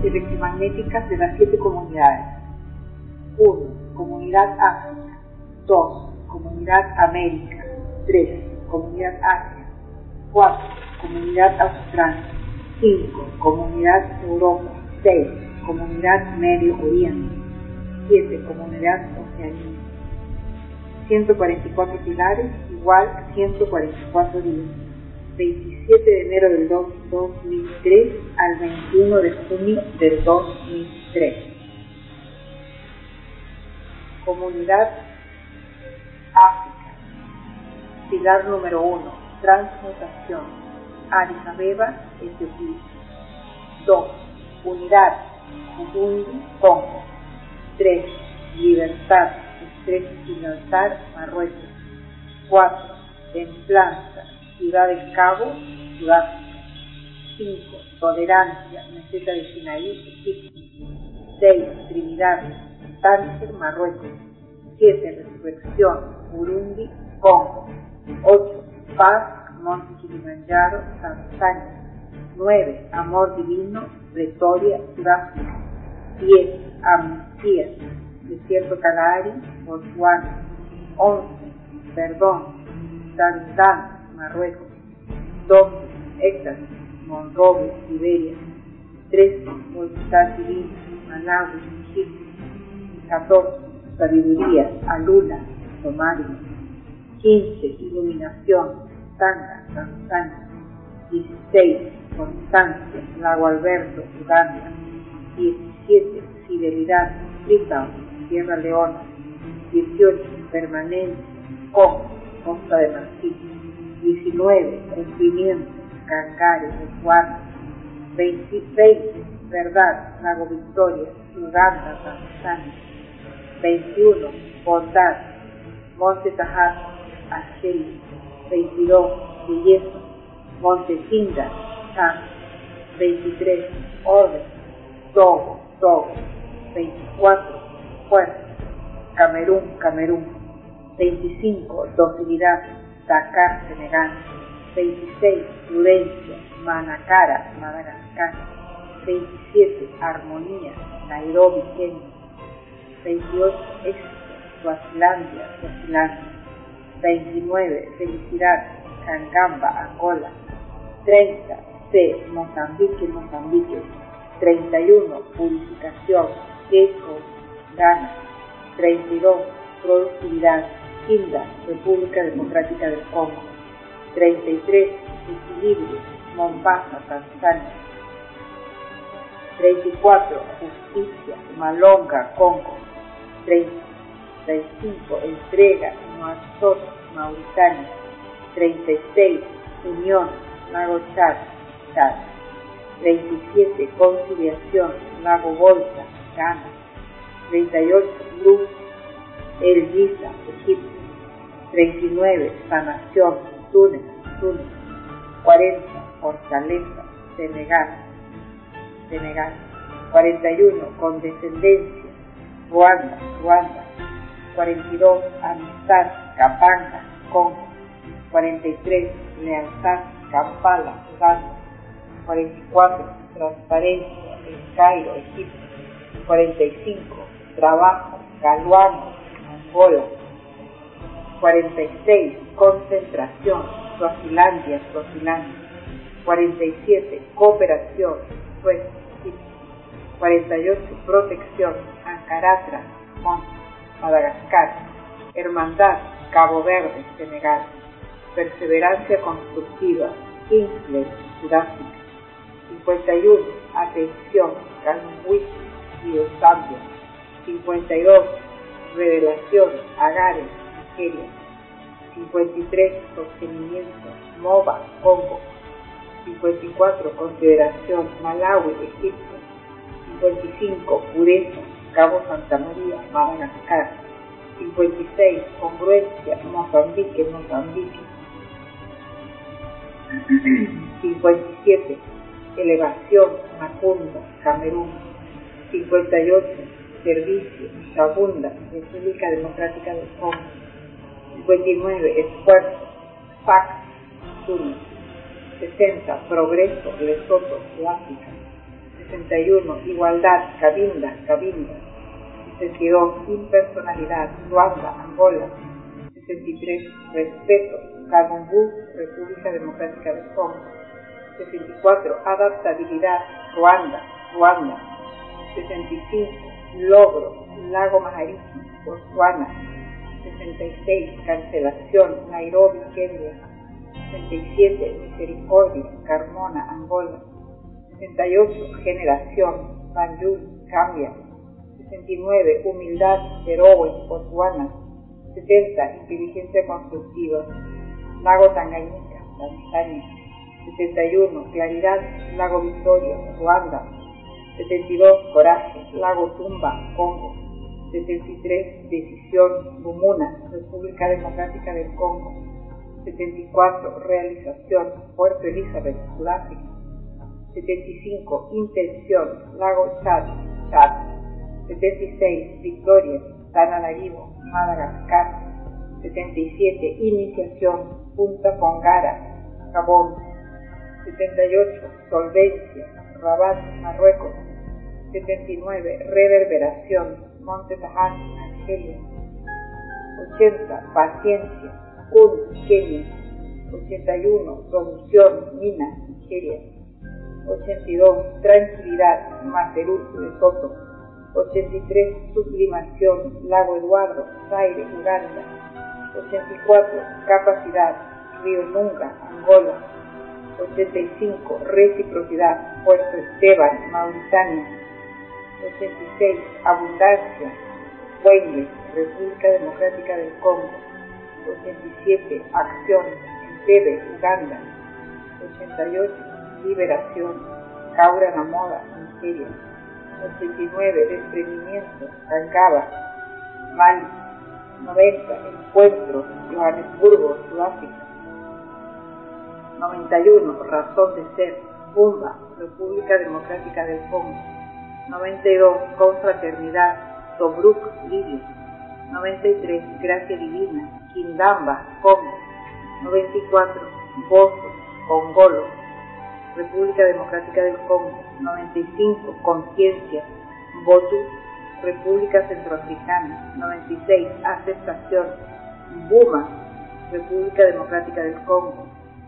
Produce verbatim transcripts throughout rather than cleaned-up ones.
electromagnéticas de las siete comunidades. uno. Comunidad África. dos. Comunidad América. tres. Comunidad Asia. cuatro. Comunidad Australia. cinco. Comunidad Europa. seis. Comunidad Medio Oriente. siete. Comunidad Oceanía. ciento cuarenta y cuatro pilares igual a ciento cuarenta y cuatro días. veintisiete de enero del dos mil tres al veintiuno de junio del dos mil tres. Comunidad África. Pilar número uno. Transmutación. Addis Abeba, Etiopía. dos. Unidad. Burundi, Congo. tres. Libertad. Estrecho Gibraltar, Marruecos. cuatro. Templanza. Ciudad del Cabo, Sudáfrica. cinco. Tolerancia. Meseta de Sinaí, Egipto. seis. Trinidad. Tánger, Marruecos. siete. Resurrección. Burundi, Congo. ocho. Paz. Monte Kilimanjaro, Tanzania. nueve. Amor divino. Pretoria, Sudáfrica. diez. Amnistía. Desierto Kalahari, Botswana. once. Perdón. Dandán, Marruecos. doce. Éxtasis. Monrovia, Liberia. trece. Voluntad divina, Malawi, Egipto. catorce. Sabiduría, Alula, Somalia. quince. Iluminación, Tanga, Tanzania. dieciséis. Constancia, Lago Alberto, Uganda. diecisiete. Fidelidad, Freetown, Sierra Leona. dieciocho. Permanencia, Congo, Costa de Marfil. diecinueve. Cumplimiento, Cangare, Botswana. veinte. Verdad, Lago Victoria, Uganda, Tanzania. veintiuno. Bondad, Monte Tahar, Argelia. veintidós. Belleza, Monte Tinda, Chad. veintitrés. Orden, Togo, Togo. veinticuatro. Fuerza, Camerún, Camerún. veinticinco. Docilidad, Dakar, Senegal. veintiséis. Prudencia, Manacara, Madagascar. veintisiete. Armonía, Nairobi, Kenia. veintiocho. Éxito, Suazilandia, Suazilandia. veintinueve. Felicidad, Cangamba, Angola. treinta. C. Mozambique, Mozambique. treinta y uno. Purificación, Quechua, Ghana. treinta y dos. Productividad, Kinda, República Democrática del Congo. treinta y tres. Equilibrio, Mombasa, Tanzania. treinta y cuatro. Justicia, Malonga, Congo. treinta y cinco. Entrega, Nuakchot, Mauritania. treinta y seis. Unión, Lago Chad, Chad. treinta y siete. Conciliación, Lago Volta, Ghana. treinta y ocho. Luz, El Giza, Egipto. treinta y nueve. Sanación, Túnez, Túnez. cuarenta. Fortaleza, Senegal, Senegal. cuarenta y uno. Condescendencia, Ruanda, Ruanda. cuarenta y dos. Amistad, Kapanga, Congo. cuarenta y tres. Lealtad, Kampala, Uganda. cuarenta y cuatro. Transparencia, El Cairo, Egipto. cuarenta y cinco. Trabajo, Galwano, Angola. cuarenta y seis. Concentración, Suazilandia, Suazilandia. cuarenta y siete. Cooperación, Suecia, Egipto. cuarenta y ocho. Protección, Ankaratra, Madagascar. Hermandad, Cabo Verde, Senegal. Perseverancia constructiva, Kingsley, Sudáfrica. cincuenta y uno. Atención, Kalmwit y Zambia. cincuenta y dos. Revelación, Agare, Nigeria. cincuenta y tres. Sostenimiento, Moba, Congo. cincuenta y cuatro. Consideración, Malawi, Egipto. cincuenta y cinco. Pureza, Cabo Santa María, Madagascar. cincuenta y seis. Congruencia, Mozambique, Mozambique. cincuenta y siete. Elevación, Macunda, Camerún. cincuenta y ocho. Servicio, Shabunda, República Democrática del Congo. cincuenta y nueve. Esfuerzo, F A C, Túnez. sesenta. Progreso, Lesoto, Sudáfrica. sesenta y uno, igualdad, Cabinda, Cabinda. sesenta y dos, impersonalidad, Ruanda, Angola. sesenta y tres, respeto, Kamungu, República Democrática del Congo. sesenta y cuatro, adaptabilidad, Ruanda, Ruanda. sesenta y cinco, logro, Lago Maharishi, Botswana. sesenta y seis, cancelación, Nairobi, Kenia. sesenta y siete, misericordia, Carmona, Angola. sesenta y ocho, generación, Banjul, Gambia. sesenta y nueve, humildad, Berowe, Botswana. setenta, inteligencia constructiva, Lago Tanganyika, Tanzania. setenta y uno, claridad, Lago Victoria, Ruanda. setenta y dos, coraje, Lago Tumba, Congo. setenta y tres, decisión, Bumuna, República Democrática del Congo. setenta y cuatro, realización, Puerto Elizabeth, Sudáfrica. setenta y cinco, intención, Lago Chad, Chad. setenta y seis, victoria, Tananarivo, Madagascar. setenta y siete, iniciación, Punta Pongara, Gabón. setenta y ocho, solvencia, Rabat, Marruecos. setenta y nueve, reverberación, Monte Tahal, Argelia. ochenta, paciencia, Un, Kenia. ochenta y uno, solución, Mina, Nigeria. ochenta y dos, tranquilidad, Maperú, Lesoto. ochenta y tres, sublimación, Lago Eduardo, Zaire, Uganda. ochenta y cuatro, capacidad, Río Nunga, Angola. ochenta y cinco, reciprocidad, Puerto Esteban, Mauritania. ochenta y seis, abundancia, Wenge, República Democrática del Congo. ochenta y siete, acción, Entebbe, Uganda. ochenta y ocho, liberación, Kaura Namoda, Nigeria. ochenta y nueve, desprendimiento, Tangaba, Mali. noventa, encuentro, Johannesburgo, Sudáfrica. noventa y uno, razón de ser, Bumba, República Democrática del Congo. noventa y dos, confraternidad, Tobruk, Libia. noventa y tres, gracia divina, Kindamba, Congo. noventa y cuatro, Bozo, Congolo, República Democrática del Congo. noventa y cinco, conciencia, Botu, República Centroafricana. noventa y seis, aceptación, Buma, República Democrática del Congo.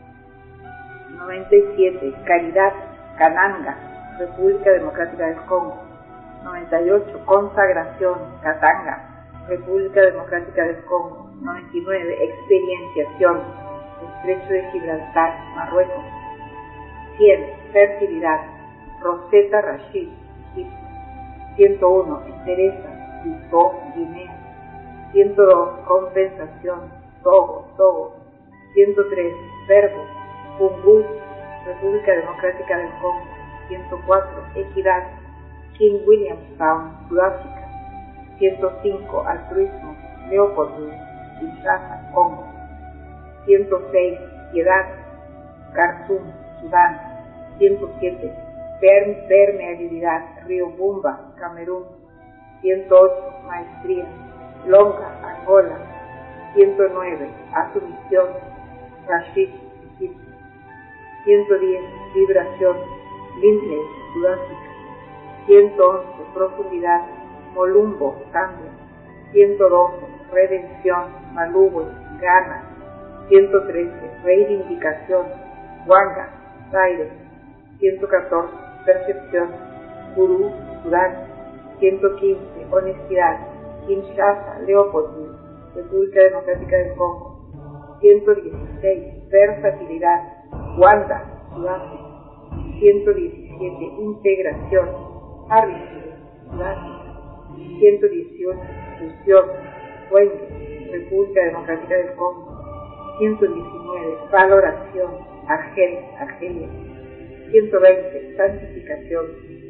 noventa y siete, caridad, Kananga, República Democrática del Congo. noventa y ocho, consagración, Katanga, República Democrática del Congo. noventa y nueve, experienciación, Estrecho de Gibraltar, Marruecos. cien, fertilidad, Rosetta Rashid, Egipto. ciento uno, entereza, Bissau, Guinea. ciento dos, compensación, Togo, Togo. ciento tres, verbo, Pungu, República Democrática del Congo. ciento cuatro, equidad, King Williamstown, Sudáfrica. ciento cinco, altruismo, Leopoldville, Kinshasa, Congo. ciento seis, piedad, Khartoum, Sudán. ciento siete, permeabilidad, Río Bumba, Camerún. ciento ocho, maestría, Longa, Angola. ciento nueve, asumición, Rashid, Egipto. ciento diez, vibración, Lindley, Sudáfrica. ciento once, profundidad, Molumbo, Zambia. ciento doce, redención, Malabo, Ghana. ciento trece, reivindicación, Wanga, Zaire. ciento catorce, percepción, Gurú, Sudán. ciento quince, honestidad, Kinshasa, Leopoldville, República Democrática del Congo. ciento dieciséis, versatilidad, Wanda, Sudáfrica. ciento diecisiete, integración, Harrisburg, Sudáfrica. ciento dieciocho, fusión, Wenge, República Democrática del Congo. ciento diecinueve, valoración, Argel, Argelia. ciento veinte, santificación,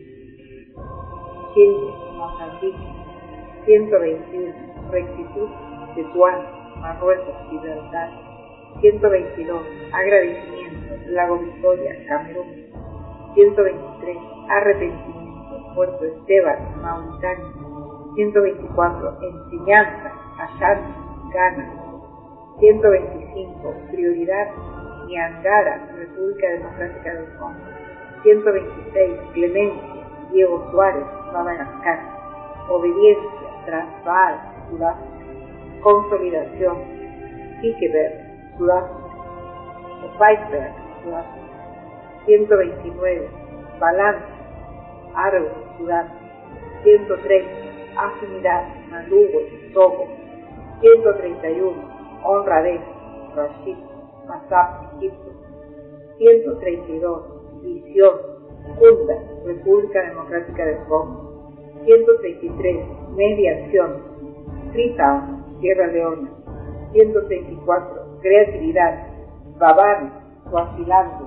Chile, Mozambique. ciento veintiuno, rectitud, Tetuán, Marruecos, Gibraltar. ciento veintidós, agradecimiento, Lago Victoria, Camerún. ciento veintitrés, arrepentimiento, Puerto Esteban, Mauritania. ciento veinticuatro, enseñanza, Ashanti, Ghana. ciento veinticinco, prioridad, Niangara, República Democrática del Congo. ciento veintiséis, clemencia, Diego Suárez, Madagascar. Obediencia, Transvaal, Sudáfrica. Consolidación, Kikeberg, Sudáfrica. Weisberg, Sudáfrica. ciento veintinueve, Balance, Argo, Sudáfrica. ciento treinta, Afinidad, Maluwe, Togo. ciento treinta y uno, Honradez, Rashid, Mazab, Egipto. ciento treinta y dos, Visión, Kunda, República Democrática del Congo. ciento treinta y tres, Mediación, Freetown, Sierra Leona. ciento treinta y cuatro, Creatividad, Babari, Suazilandia.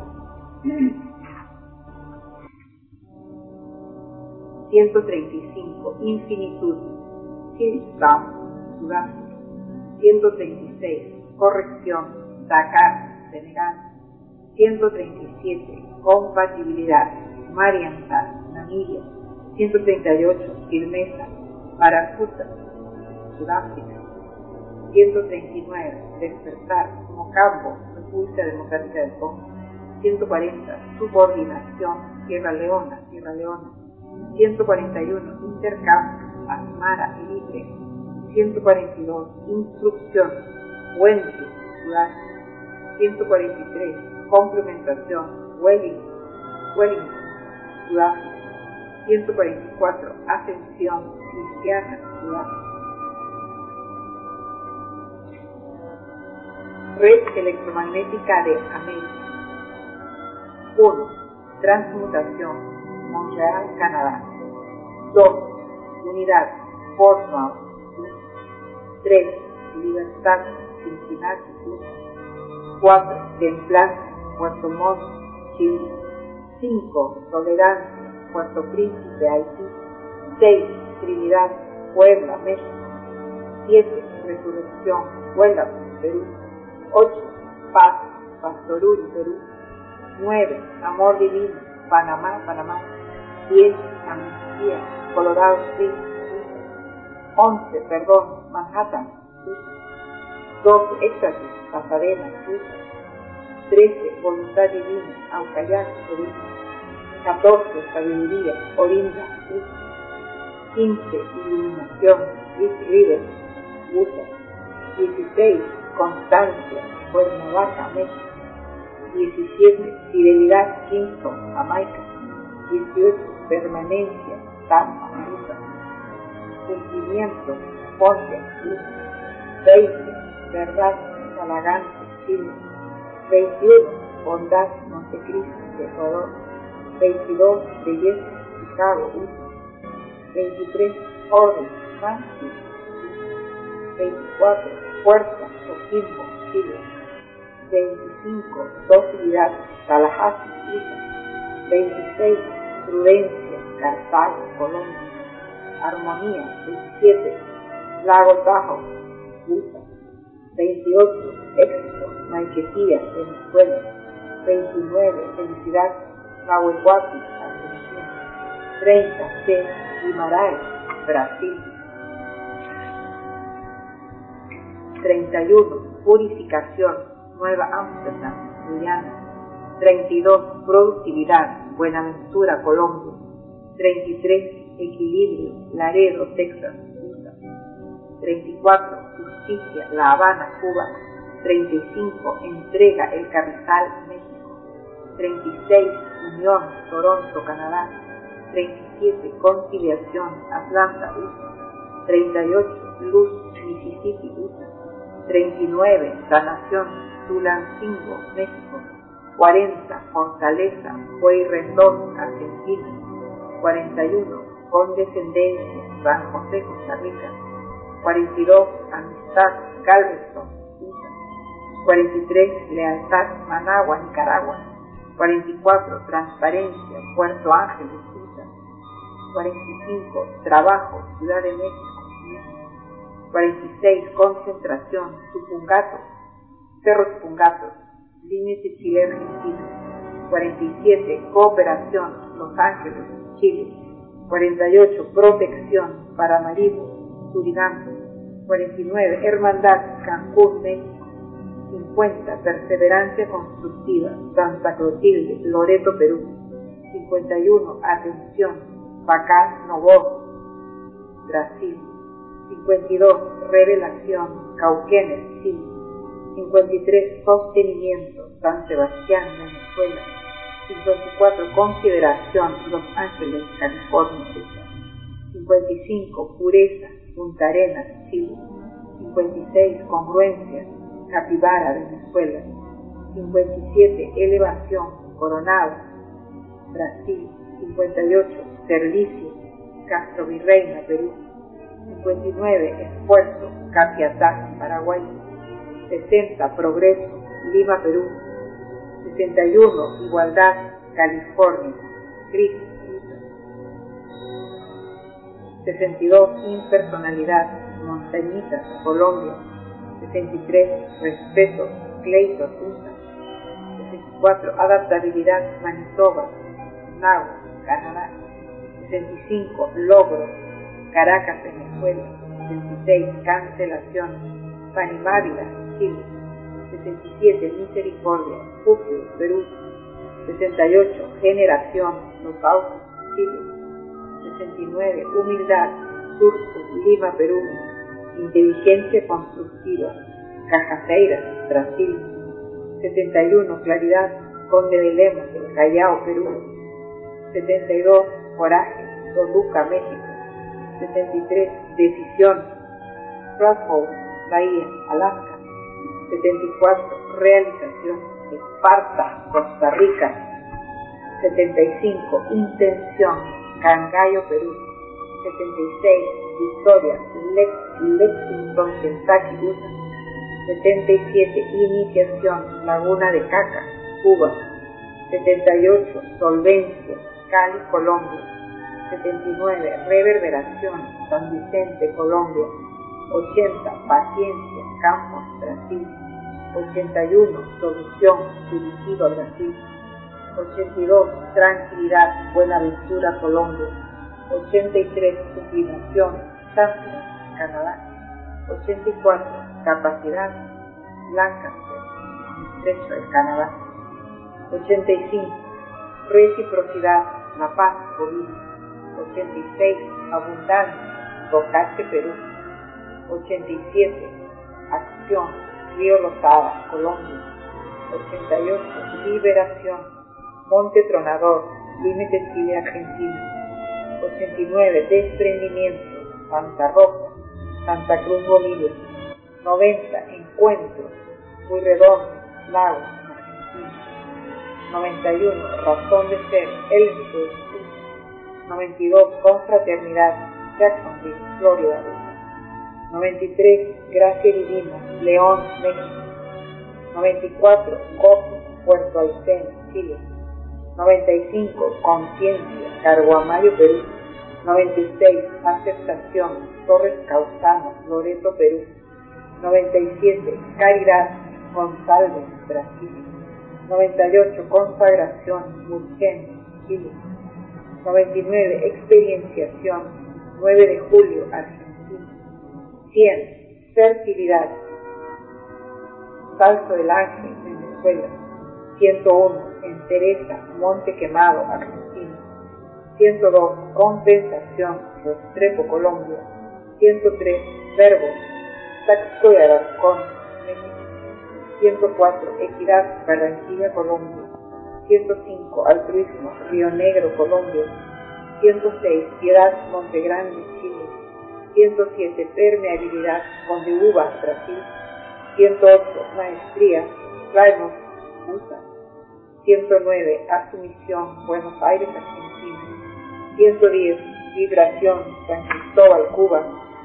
ciento treinta y cinco, Infinitud, Kyrgyzstan, Sudáfrica. ciento treinta y seis, Corrección, Dakar, Senegal. ciento treinta y siete, Compatibilidad, Marienthal, Namibia. ciento treinta y ocho, Firmeza, Barakuta, Sudáfrica. ciento treinta y nueve, Despertar, Mocambo, República Democrática del Congo. ciento cuarenta, Subordinación, Sierra Leona, Sierra Leona. ciento cuarenta y uno, Intercambio, Asmara, Eritrea. ciento cuarenta y dos, Instrucción, Wendy, Sudáfrica. ciento cuarenta y tres, Complementación, Wellington, Wellington, Sudáfrica. ciento cuarenta y cuatro, Ascensión Cristiana, Sudáfrica. Red electromagnética de América. uno. Transmutación, Montreal, Canadá. dos. Unidad, Portsmouth. tres. Libertad, Cincinnati. cuatro. Templanza, Puerto Montt, Chile. cinco. Tolerancia, Puerto Príncipe, Haití. seis. Trinidad, Puebla, México. siete. Resurrección, Puebla, Perú. ocho. Paz, Pastorul, Perú. nueve. Amor divino, Panamá, Panamá. diez. Amnistía, Colorado Springs. once. Perdón, Manhattan. doce. Éxtasis, Pasadena. trece. Voluntad divina, Aucayán, Perú. catorce. Sabiduría, Orinda. quince. Iluminación, East River, Utah. dieciséis. Constancia, Cuernavaca, México. diecisiete. Fidelidad, Kingston, Jamaica. dieciocho. Permanencia, Tampa, Utah. Cumplimiento, Ponce, Utah. veinte. Verdad, Talagante, Chile. veintiuno. Bondad, Montecristo, Ecuador. veintidós. Belleza, Chicago, Utah. veintitrés. Orden, Manchester. veinticuatro. Fuerza, Coquimbo, Chile. veinticinco. Docilidad, Tallahassee, Utah. veintiséis. Prudencia, Cartago, Colombia. Armonía, veintisiete. Lago Tahoe, Utah. veintiocho. Éxito, Maiquetía, Venezuela. veintinueve. Felicidad, Nahuelhuapi, Argentina. treinta. C. Guimarães, Brasil. treinta y uno. Purificación, Nueva Ámsterdam, Guyana. treinta y dos. Productividad, Buenaventura, Colombia. treinta y tres. Equilibrio, Laredo, Texas, U S A. treinta y cuatro. Justicia, La Habana, Cuba. treinta y cinco. Entrega, El Carrizal, México. treinta y seis. Unión, Toronto, Canadá. treinta y siete. Conciliación, Atlanta, U S A. treinta y ocho. Luz, Mississippi, U S A. treinta y nueve. Sanación, Tulancingo, México. cuarenta. Fortaleza, Pueyrredón, Argentina. cuarenta y uno. Condescendencia, San José, Costa Rica. cuarenta y dos. Amistad, Galveston, U S A. cuarenta y tres. Lealtad, Managua, Nicaragua. cuarenta y cuatro. Transparencia, Puerto Ángeles, U S A. cuarenta y cinco. Trabajo, Ciudad de México, México. cuarenta y seis. Concentración, Tupungato, Cerro Tupungato, límite Chile-Argentina. cuarenta y siete. Cooperación, Los Ángeles, Chile. cuarenta y ocho. Protección, Paramaribo, Surinam. cuarenta y nueve. Hermandad, Cancún, México. cincuenta. Perseverancia constructiva, Santa Clotilde, Loreto, Perú. cincuenta y uno. Atención, Bacán Novoa, Brasil. cincuenta y dos, Revelación, Cauquenes, Chile. cincuenta y tres, Sostenimiento, San Sebastián, Venezuela. cincuenta y cuatro, Consideración, Los Ángeles, California. cincuenta y cinco, Pureza, Punta Arenas, Chile. cincuenta y seis, Congruencia, Capibara, Venezuela. cincuenta y siete, Elevación, Coronado, Brasil. cincuenta y ocho, Servicio, Castro Virreina, Perú. cincuenta y nueve, Esfuerzo, Capiatá, Paraguay. sesenta, Progreso, Lima, Perú. sesenta y uno, Igualdad, California, Cristo. sesenta y dos, Impersonalidad, Montañitas, Colombia. sesenta y tres, Respeto, Cleiton, U S A. sesenta y cuatro, Adaptabilidad, Manitoba, Nahua, Canadá. sesenta y cinco, Logro, Caracas, Venezuela. sesenta y seis, Cancelación, Panimávila, Chile. sesenta y siete, Misericordia, Puccio, Perú. sesenta y ocho, Generación, Los Autos, Chile. sesenta y nueve, Humildad, Surco, Lima, Perú. Inteligencia constructiva, Cajazeiras, Brasil. setenta y uno, Claridad, Conde de Lemos, El Callao, Perú. setenta y dos, Coraje, Toluca, México. setenta y tres, Decisión, Crossroads, Bahía, Alaska. setenta y cuatro, Realización, Esparta, Costa Rica. setenta y cinco, Intención, Cangallo, Perú. setenta y seis, Victoria, Lex, Lexington, Kentucky, U S A. setenta y siete, Iniciación, Laguna de Caca, Cuba. setenta y ocho, Solvencia, Cali, Colombia. setenta y nueve, Reverberación, San Vicente, Colombia. ochenta, Paciencia, Campos, Brasil. ochenta y uno, Solución, Curitiba, Brasil. ochenta y dos, Tranquilidad, Buenaventura, Colombia. ochenta y tres, Sublimación, Chancellor, Canadá. ochenta y cuatro, Capacidad, Lancaster, Estrecho del Canadá. ochenta y cinco, Reciprocidad, La Paz, Bolivia. ochenta y seis, Abundancia, Bocache, Perú. ochenta y siete, Acción, Río Rosada, Colombia. ochenta y ocho, Liberación, Monte Tronador, Límite Chile, Argentina. ochenta y nueve, Desprendimiento, Santa Rosa, Santa Cruz, Bolivia. noventa, Encuentro, Pueyrredón, Lagos, Argentina. noventa y uno, Razón de Ser, Elmsford. noventa y dos, Confraternidad, Jacksonville, Florida. noventa y tres, Gracia Divina, León, México. noventa y cuatro, Gozo, Puerto Aysén, Chile. noventa y cinco, Conciencia, Carguamayo, Perú. noventa y seis, Aceptación, Torres Causano, Loreto, Perú. noventa y siete, Caridad, González, Brasil. noventa y ocho, Consagración, Murgen, Chile. noventa y nueve, Experienciación, nueve de julio, Argentina. cien, Fertilidad, Salto del Ángel, Venezuela. ciento uno, Entereza, Monte Quemado, Argentina. ciento dos, Compensación, Restrepo, Colombia. ciento tres, Verbo, Taxco de Alarcón, México. ciento cuatro, Equidad, Barranquilla, Colombia. ciento cinco, Altruismo, Río Negro, Colombia. ciento seis, Piedad, Monte Grande, Chile. ciento siete, Permeabilidad, Conde Uvas, Brasil. ciento ocho, Maestría, Plymouth, U S A. ciento nueve, Asumición, Buenos Aires, Argentina. ciento diez, Vibración, San Cristóbal, Cuba.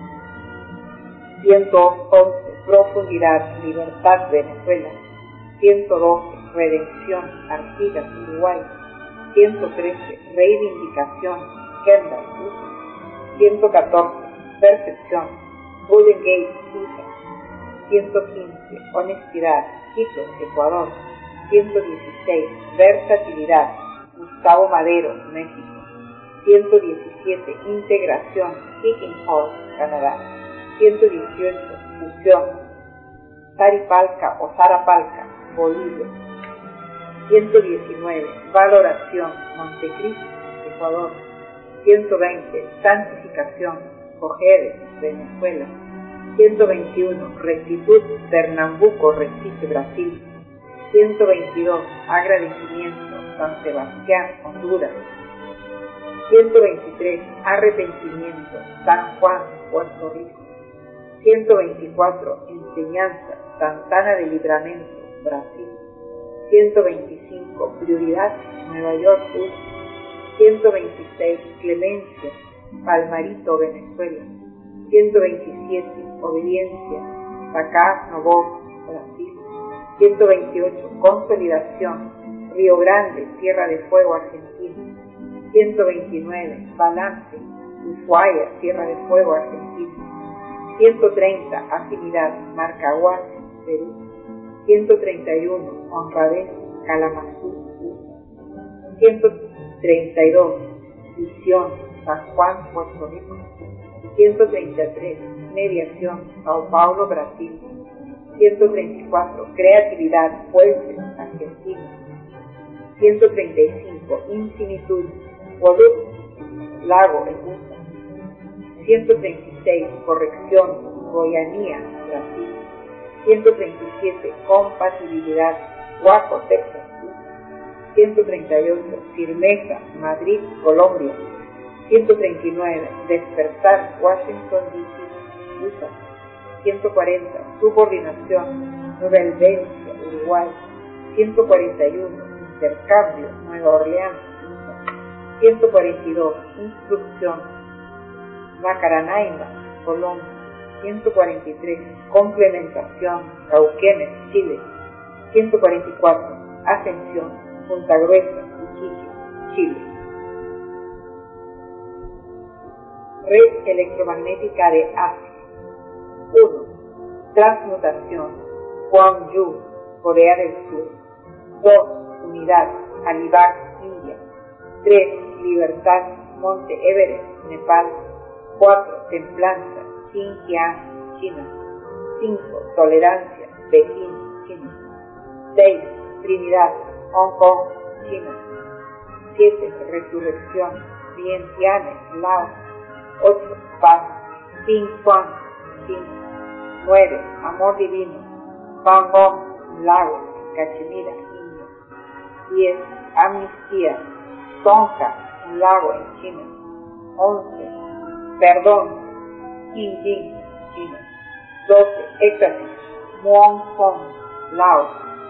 ciento once, Profundidad, Libertad, Venezuela. ciento doce, Redención, Artigas, Uruguay. ciento trece, Reivindicación, Kendall, U S A. ciento catorce, Percepción, Golden Gate, U S A. ciento quince, Honestidad, Quito, Ecuador. ciento dieciséis, Versatilidad, Gustavo Madero, México. ciento diecisiete, Integración, Kicking Horse, Canadá. ciento dieciocho, Fusión, Taripalca o Zarapalca, Bolivia. ciento diecinueve, Valoración, Montecristo, Ecuador. ciento veinte, santificación, Cojedes, Venezuela. ciento veintiuno, rectitud, Pernambuco, Recife, Brasil. ciento veintidós, agradecimiento, San Sebastián, Honduras. ciento veintitrés, arrepentimiento, San Juan, Puerto Rico. ciento veinticuatro, enseñanza, Santana de Libramento, Brasil. ciento veinticinco, prioridad, Nueva York, U S A. ciento veintiséis, clemencia, Palmarito, Venezuela. ciento veintisiete, obediencia, Sacá, Novo, Brasil. ciento veintiocho, consolidación, Río Grande, Tierra de Fuego, Argentina. ciento veintinueve, balance, Ushuaia, Tierra de Fuego, Argentina. ciento treinta, afinidad, Marcahuasi, Perú. ciento treinta y uno, honradez, Kalamazoo, U S A. ciento treinta y dos, visión, San Juan, Puerto Rico. ciento treinta y tres, mediación, Sao Paulo, Brasil. ciento treinta y cuatro, creatividad, Fuentes, Argentina. ciento treinta y cinco, infinitud, Woluwe, Lago, U S A. ciento treinta y seis, corrección, Goianía, Brasil. ciento treinta y siete, compatibilidad, Waco, Texas, U S A. ciento treinta y ocho, firmeza, Madrid, Colombia. ciento treinta y nueve, despertar, Washington, D C, U S A. ciento cuarenta, subordinación, Nueva Helvecia, Uruguay. ciento cuarenta y uno, intercambio, Nueva Orleans, U S A. ciento cuarenta y dos, instrucción, Macaranaima, Colombia. ciento cuarenta y tres, complementación, Cauquenes, Chile. ciento cuarenta y cuatro, ascensión, Punta Gruesa, Iquique, Chile. Red electromagnética de Asia. uno. Transmutación, Gwangju, Corea del Sur. dos. Unidad, Alibag, India. tres. Libertad, Monte Everest, Nepal. cuatro. Templanza, Xinjiang, China. cinco. Tolerancia, Pekín, China. seis. Trinidad, Hong Kong, China. siete. Resurrección, Vientiane, Laos. ocho. Paz, Xinjiang, China. nueve. Amor divino, Bangkok, Laos, Cachemira, India. diez. Amnistía, Tonga, un lago en China. once. Perdón, Qingjin, China. doce. Éxtasis, Muang Thong, Laos.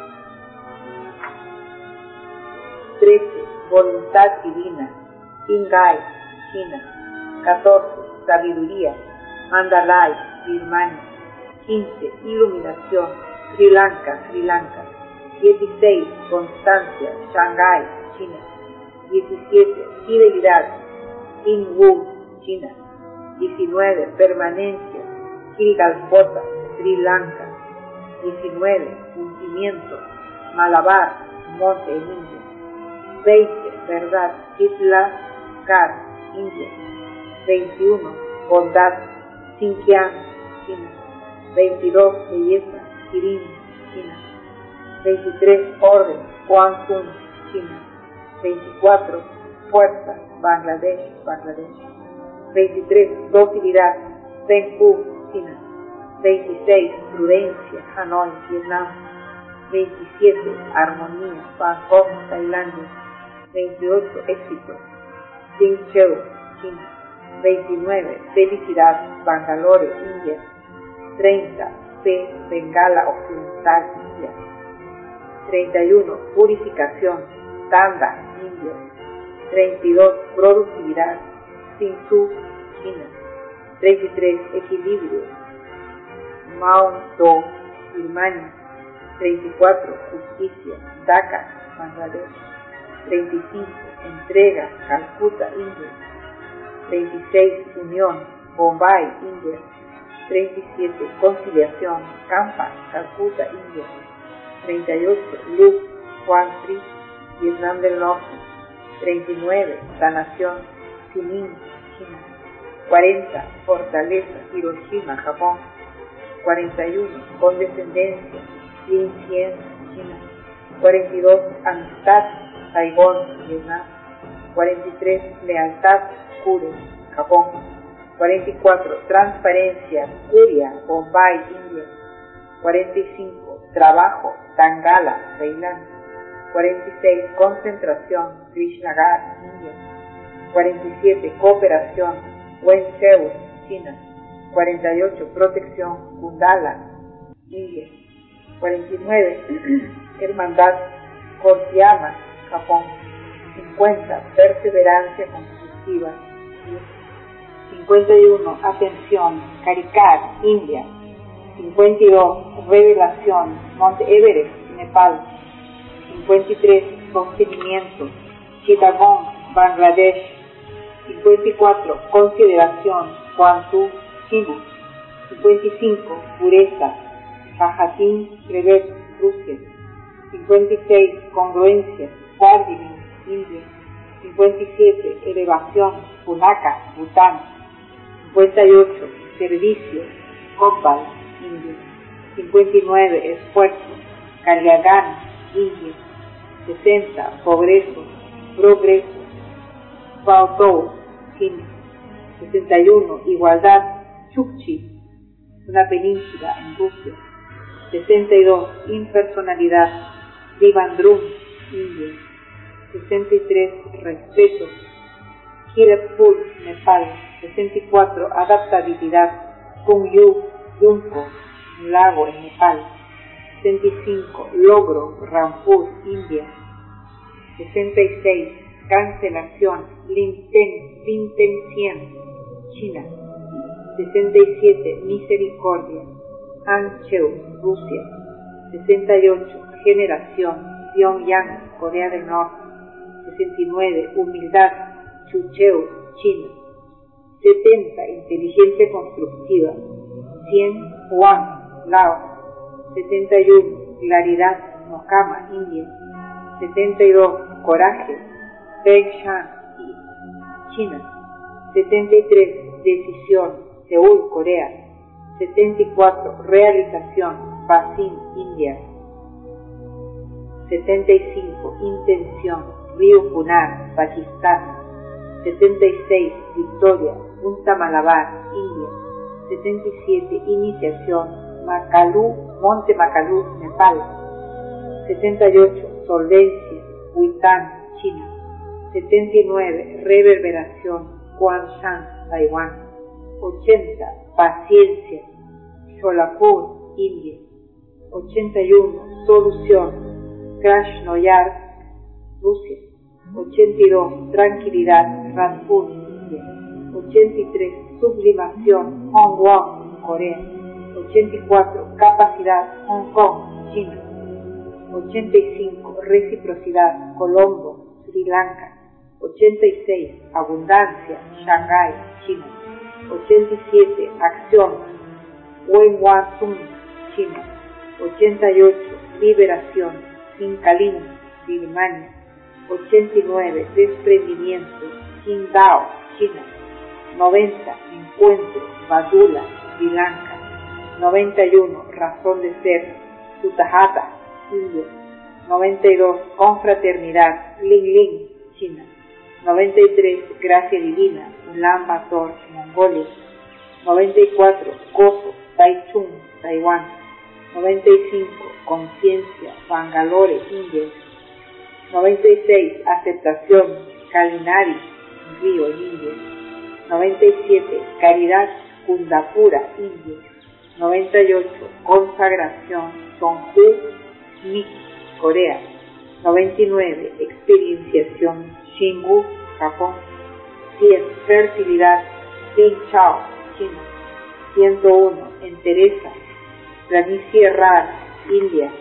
trece. Voluntad divina, Qinghai, China. catorce. Sabiduría, Mandalay, Birmania. quince. Iluminación, Sri Lanka, Sri Lanka. dieciséis. Constancia, Shanghái, China. diecisiete. Fidelidad, Qingwu, China. diecinueve. Permanencia, Kilgalpota, Sri Lanka. diecinueve. Cumplimiento, Malabar, Monte en India. veinte. Verdad, Kitla-Kar, India. veintiuno. Bondad, Xinjiang, China. veintidós. Belleza, Kirin, China. veintitrés. Orden, Guangzhou, China. veinticuatro. Fuerza, Bangladesh, Bangladesh. veintitrés. Docilidad, Zhenghu, China. veintiséis. Prudencia, Hanoi, Vietnam. veintisiete. Armonía, Bangkok, Tailandia. veintiocho. Éxito, Jingzhou, China. veintinueve. Felicidad, Bangalore, India. treinta. Fe, Bengala Occidental, India. treinta y uno. Purificación, Tanda, India. treinta y dos. Productividad, Hsinchu, China. treinta y tres. Equilibrio, Mao Do, Birmania. treinta y cuatro. Justicia, Dhaka, Bangladesh. treinta y cinco. Entrega, Calcuta, India. treinta y seis. Unión, Bombay, India. treinta y siete. Conciliación, Kampa, Calcuta, India. treinta y ocho. Luz, Quang Tri, Vietnam del Norte. treinta y nueve. Sanación, Xining, China. cuarenta. Fortaleza, Hiroshima, Japón. cuarenta y uno. Condescendencia, Linxian, China. cuarenta y dos. Amistad, Saigón, Vietnam. cuarenta y tres. Lealtad, Kure, Japón. cuarenta y cuatro. Transparencia, Kuria, Bombay, India. cuarenta y cinco. Trabajo, Tangala, Ceilán. cuarenta y seis. Concentración, Krishnagar, India. cuarenta y siete. Cooperación, Wenzhou, China. cuarenta y ocho. Protección, Kundala, India. cuarenta y nueve. Hermandad, Koryama, Japón. cincuenta. Perseverancia constructiva. cincuenta y uno. Atención, Caricat, India. cincuenta y dos. Revelación, Monte Everest, Nepal. cincuenta y tres. Sostenimiento, Chittagong, Bangladesh. cincuenta y cuatro. Consideración, Guangzhou, China. cincuenta y cinco. Pureza, Pajatín, Brevet, Rusia. cincuenta y seis. Congruencia, Darjeeling, India. cincuenta y siete. Elevación, Punaka, Bután. cincuenta y ocho. Servicio, Koppal, India. cincuenta y nueve. Esfuerzo, Karyagan, India. sesenta. Progreso, Progreso, Baotou, China. sesenta y uno. Igualdad, Chukchi, una península en Rusia. sesenta y dos. Impersonalidad, Trivandrum, India. sesenta y tres. Respeto, Kiratpur, Nepal. sesenta y cuatro. Adaptabilidad, Kungyu, Yunko, un lago en Nepal. sesenta y cinco. Logro, Rampur, India. sesenta y seis. Cancelación, Linten, Lintencien, China. sesenta y siete. Misericordia, Hangzhou, Rusia. sesenta y ocho. Generación, Pyongyang, Corea del Norte. sesenta y nueve. Humildad, Chucheu, China. setenta. Inteligencia constructiva, cien. Huang, Laos. setenta y uno. Claridad, Nokama, India. setenta y dos. Coraje, Bengshan, China. setenta y tres. Decisión, Seúl, Corea. setenta y cuatro. Realización, Basin, India. setenta y cinco. Intención, Río Punar, Pakistán. setenta y seis. Victoria, Punta Malabar, India. setenta y siete. Iniciación, Makalu, Monte Makalu, Nepal. setenta y ocho. Solvencia, Huitán, China. setenta y nueve. Reverberación, Huangshan, Taiwán. ochenta. Paciencia, Sholapur, India. ochenta y uno. Solución, Krasnoyarsk, Rusia. ochenta y dos. Tranquilidad, Rangpur, India. ochenta y tres. Sublimación, Hongwon, Corea. ochenta y cuatro. Capacidad, Hong Kong, China. ochenta y cinco. Reciprocidad, Colombo, Sri Lanka. ochenta y seis. Abundancia, Shanghái, China. ochenta y siete. Acción, Wenhuatung, China. ochenta y ocho. Liberación, Sinkalin, Birmania. ochenta y nueve. Desprendimiento, Qingdao, China. noventa. Encuentro, Badula, Sri Lanka. noventa y uno. Razón de ser, Sutahata, India. noventa y dos. Confraternidad, Linling, China. noventa y tres. Gracia divina, Ulan Bator, Mongolia. noventa y cuatro. Gozo, Taichung, Taiwán. noventa y cinco. Conciencia, Bangalore, India. noventa y seis. Aceptación, Kalinari, Río, India. noventa y siete. Caridad, Kundapura, India. noventa y ocho. Consagración, Songhu, Miki, Corea. noventa y nueve. Experienciación, Xingu, Japón. cien. Fertilidad, Qingchao, China. ciento uno. Entereza, Planicie Rar, India.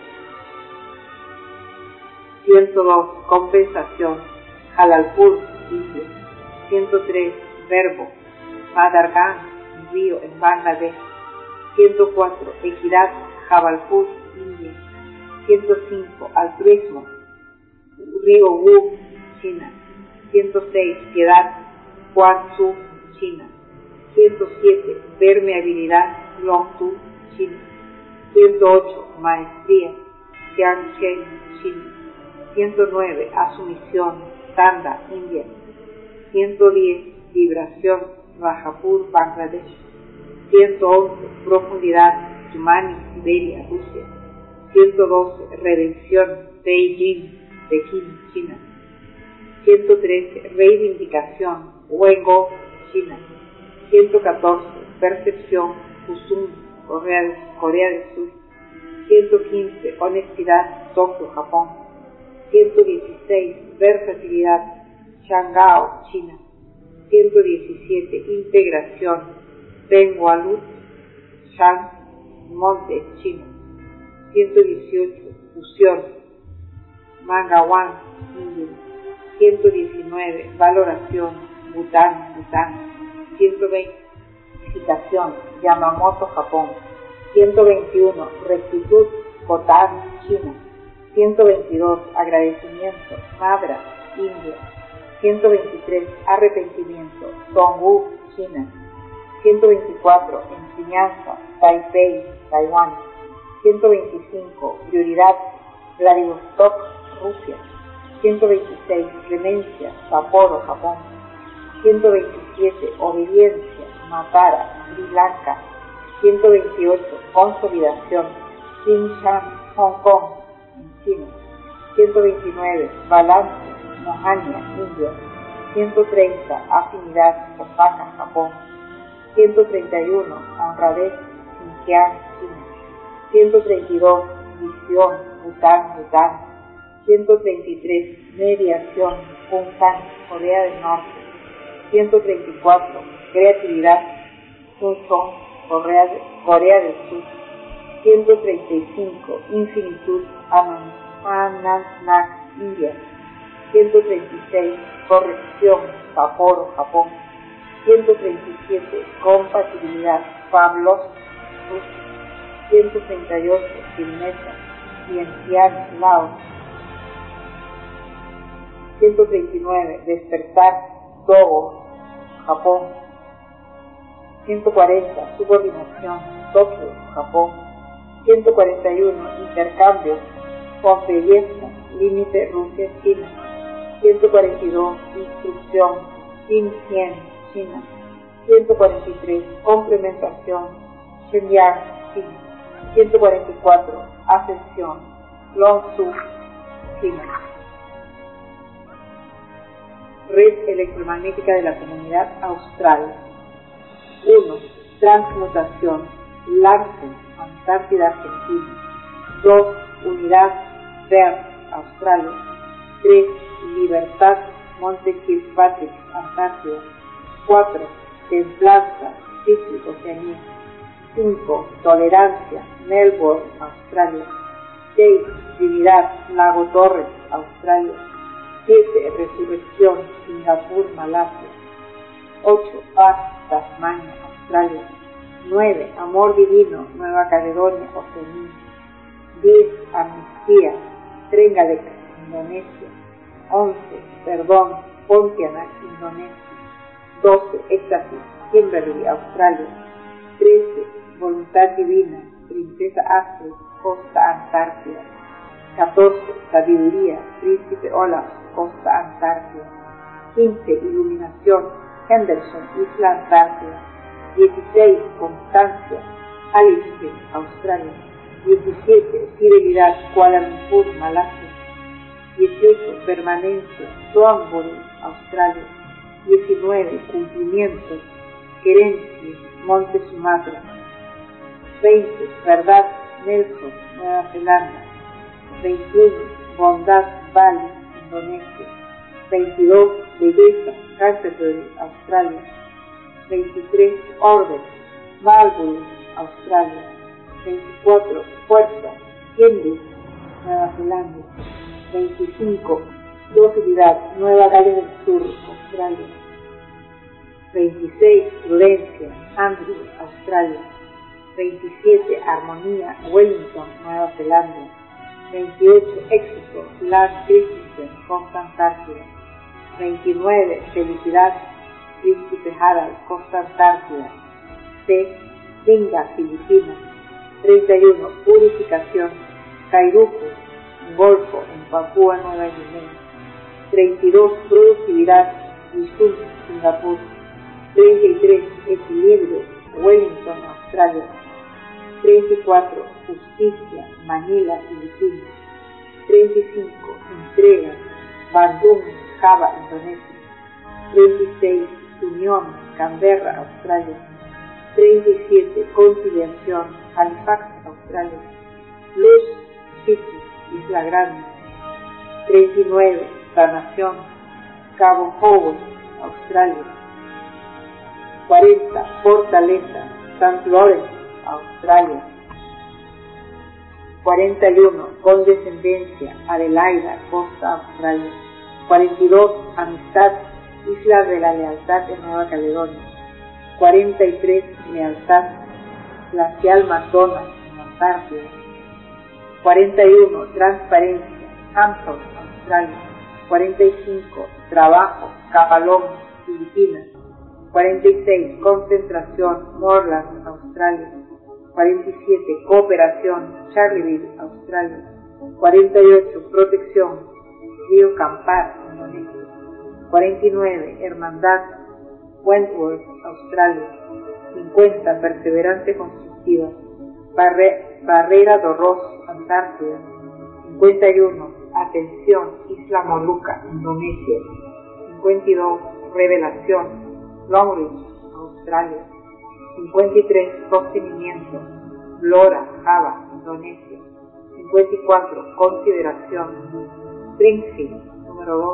ciento dos. Compensación, Jalalpur, India. ciento tres. Verbo, Madargan, Río, en Bangladesh. ciento cuatro. Equidad, Jabalpur, India. ciento cinco. Altruismo, Río Wu, China. ciento seis. Piedad, Guangzhou, China. ciento siete. Permeabilidad, Longtu, China. ciento ocho. Maestría, Jiangchen, China. ciento nueve. Asumición, Tanda, India. ciento diez, vibración, Rajapur, Bangladesh. ciento once, profundidad, Tumani, Siberia, Rusia. ciento doce, redención, Beijing, Pekín, China. ciento trece, reivindicación, Wengo, China. ciento catorce, percepción, Husum, Corea, Corea del Sur. ciento quince, honestidad, Tokio, Japón. ciento dieciséis, versatilidad, Shanghái, China. ciento diecisiete, integración, Bengualut, Shan, Monte, China. ciento dieciocho, fusión, Mangawan, India. ciento diecinueve, valoración, Bután, Bután. ciento veinte, citación, Yamamoto, Japón. ciento veintiuno, rectitud, Bután, China. ciento veintidós, agradecimiento, Madras, India. ciento veintitrés, arrepentimiento, Dongwu, China. ciento veinticuatro, enseñanza, Taipei, Taiwán. ciento veinticinco, prioridad, Vladivostok, Rusia. ciento veintiséis, clemencia, Sapporo, Japón. ciento veintisiete, obediencia, Matara, Sri Lanka. ciento veintiocho, consolidación, Xinjiang, Hong Kong, en China. ciento veintinueve, balance, Mohania, India. ciento treinta, afinidad, Osaka, Japón. ciento treinta y uno, honradez, Xinjiang, China. ciento treinta y dos, visión, Bután, Bután. ciento treinta y tres, mediación, Punsan, Corea del Norte. ciento treinta y cuatro, creatividad, Suncheon, Corea, de, Corea del Sur. ciento treinta y cinco, infinitud, Anantnag, India. ciento treinta y seis, corrección, Sapporo, Japón. ciento treinta y siete, compatibilidad, Pavlos, Rusia. ciento treinta y ocho, firmeza, Vientiane, Laos. ciento treinta y nueve, despertar, Togo, Japón. ciento cuarenta, subordinación, Tokio, Japón. ciento cuarenta y uno, intercambio, conferencia, límite, Rusia, China. ciento cuarenta y dos, instrucción, Xinjiang, China. ciento cuarenta y tres, complementación, Shenyang, China. ciento cuarenta y cuatro, ascensión, Longsu, China. Red electromagnética de la comunidad austral. uno. Transmutación, Larsen, Antártida, Argentina. dos. Unidad, Perth, Australia. tres. Libertad, Monte Kirkpatrick, Antártida. cuatro. Templanza, Sydney, Oceanía. cinco. Tolerancia, Melbourne, Australia. seis. Trinidad, Lago Torres, Australia. siete. Resurrección, Singapur, Malasia. ocho. Paz, Tasmania, Australia. nueve. Amor divino, Nueva Caledonia, Oceanía. diez. Amnistía, Trenggalek, Indonesia. once. Perdón, Pontianak, Indonesia. doce. Éxtasis, Kimberley, Australia. trece. Voluntad divina, Princesa Astrid, Costa Antártida. catorce. Sabiduría, Príncipe Olaf, Costa Antártida. quince. Iluminación, Henderson, Isla Antártida. dieciséis. Constancia, Alice Springs, Australia. diecisiete. Fidelidad, Kuala Lumpur, Malasia. dieciocho. Permanencia, Thornbury, Australia. diecinueve. Cumplimiento, Querencia, Monte Sumatra. veinte. Verdad, Nelson, Nueva Zelanda. veintiuno. Bondad, Bali, Indonesia. veintidós. Belleza, Canterbury, Australia. veintitrés. Orden, Melbourne, Australia. veinticuatro. Fuerza, Cambridge, Nueva Zelanda. veinticinco. Docilidad, Nueva Gales del Sur, Australia. veintiséis. Prudencia, Andrews, Australia. veintisiete. Armonía, Wellington, Nueva Zelanda. veintiocho. Éxito, Lars Christensen, Costa Antártida. veintinueve. Felicidad, Príncipe Harald, Costa Antártida. C. Singa, Filipinas. treinta y uno. Purificación, Kairuku, Golfo, en Papúa Nueva Guinea. treinta y dos. Productividad, Yishun, Singapur. treinta y tres, Equilibrio, Wellington, Australia. treinta y cuatro, Justicia, Manila, Filipinas. treinta y cinco, Entrega, Bandung, Java, Indonesia. treinta y seis, Unión, Canberra, Australia. treinta y siete, Conciliación, Halifax, Australia. Luz City, Isla Grande. treinta y nueve, Sanación, Cabo Howe, Australia. cuarenta, Fortaleza, Saint Lawrence, Australia. cuarenta y uno, Condescendencia, Adelaida, Costa, Australia. cuarenta y dos, Amistad, Isla de la Lealtad en Nueva Caledonia. cuarenta y tres, Lealtad, Glacial Madonna, en Antártida. cuarenta y uno, Transparencia, Hampton, Australia. cuarenta y cinco, Trabajo, Capalón, Filipinas. cuarenta y seis, Concentración, Moreland, Australia. cuarenta y siete, Cooperación, Charleville, Australia. cuarenta y ocho, Protección, Río Kampar, Indonesia. cuarenta y nueve, Hermandad, Wentworth, Australia. cincuenta, Perseverancia Constructiva, Barre Barrera do Ross, Antártida. cincuenta y uno, Atención, Isla Molucca, Indonesia. cincuenta y dos, Revelación, Longreach, Australia. cincuenta y tres, Sostenimiento, Blora, Java, Indonesia. cincuenta y cuatro, Consideración, Springfield, número dos,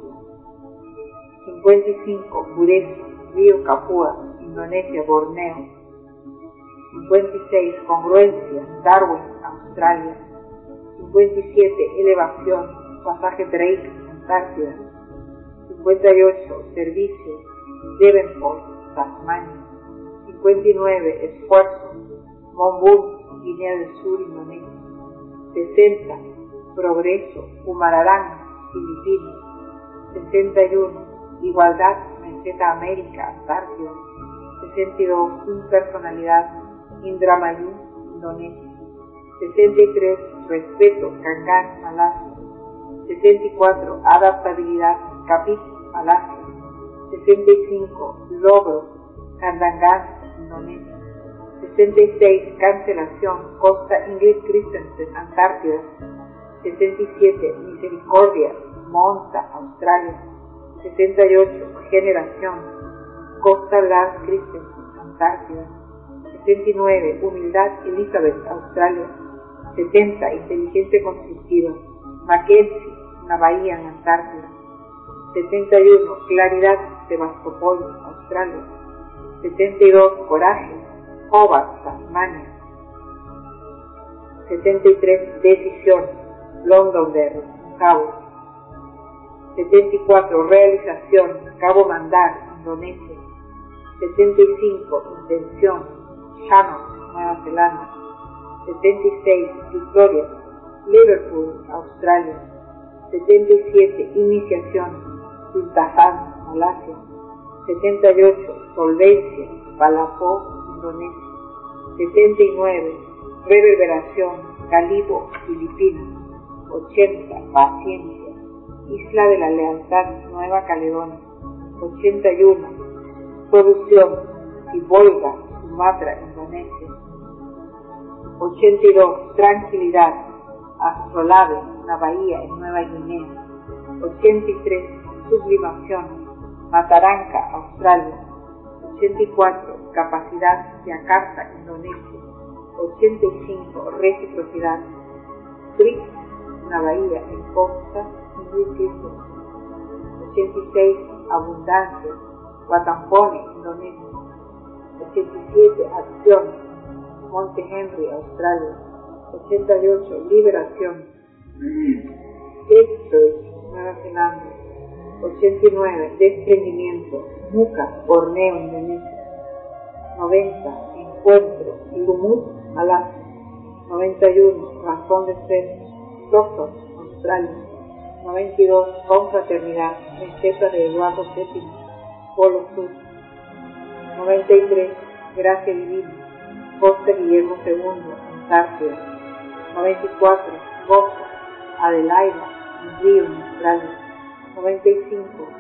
cincuenta y cinco, Pureza, Río Kapua, Indonesia, Borneo. cincuenta y seis, Congruencia, Darwin, Australia. cincuenta y siete, Elevación, Pasaje Drake, Antártida. cincuenta y ocho, Servicio, Devonport, Tasmania. cincuenta y nueve, Esfuerzo, Monbun, Guinea del Sur, Indonesia. sesenta, Progreso, Humararán, Filipinas. sesenta y uno, Igualdad, Meseta América, Antártida. sesenta y dos, Impersonalidad, Indramayu, Indonesia. sesenta y tres, Respeto, Kangan, Malasia. sesenta y cuatro, Adaptabilidad, Kapit, Malasia. sesenta y cinco, Logro, Kandangan, Indonesia. sesenta y seis, Cancelación, Costa Ingrid Christensen, Antártida. sesenta y siete, Misericordia, Monta, Australia. sesenta y ocho, Generación, Costa Lars Christensen, Antártida. sesenta y nueve, Humildad, Elizabeth, Australia. setenta, Inteligencia Constructiva, Mackenzie, una bahía en Antártida. setenta y uno, Claridad, Sebastopol, Australia. setenta y dos, Coraje, Hobart, Tasmania. setenta y tres, Decisión, Londonderry, Cabo. setenta y cuatro, Realización, Cabo Mandar, Indonesia. setenta y cinco, Intención, Shannon, Nueva Zelanda. setenta y seis, Victoria, Liverpool, Australia. setenta y siete, Iniciación, Intahan, Malasia. setenta y ocho, Solvencia, Palapó, Indonesia. setenta y nueve, Reverberación, Calibo, Filipinas. ochenta, Paciencia, Isla de la Lealtad, Nueva Caledonia. ochenta y uno, Producción, Sibolga, Sumatra, Indonesia. ochenta y dos, Tranquilidad, Astrolabe, una bahía en Nueva Guinea. ochenta y tres, Sublimación, Mataranca, Australia. ochenta y cuatro, Capacidad, Yakarta, Indonesia. ochenta y cinco, Reciprocidad, Sprit, una bahía en Costa Ingrid. ochenta y seis, Abundancia, Watampone, Indonesia. ochenta y siete, Acción, Monte Henry, Australia. ochenta y ocho, Liberación, Christchurch, Nueva Zelanda. ochenta y nueve, Desprendimiento, Muka, Borneo, Indonesia. noventa, Encuentro, Lumut, Malasia. noventa y uno, Razón de Ser, Stockton, Australia. noventa y dos, Confraternidad, Meseta de Eduardo séptimo, Polo Sur. noventa y tres, Gracia Divina, Costa Guillermo segundo, Antártida. noventa y cuatro, Gozo, Adelaida, Río, Australia. noventa y cinco,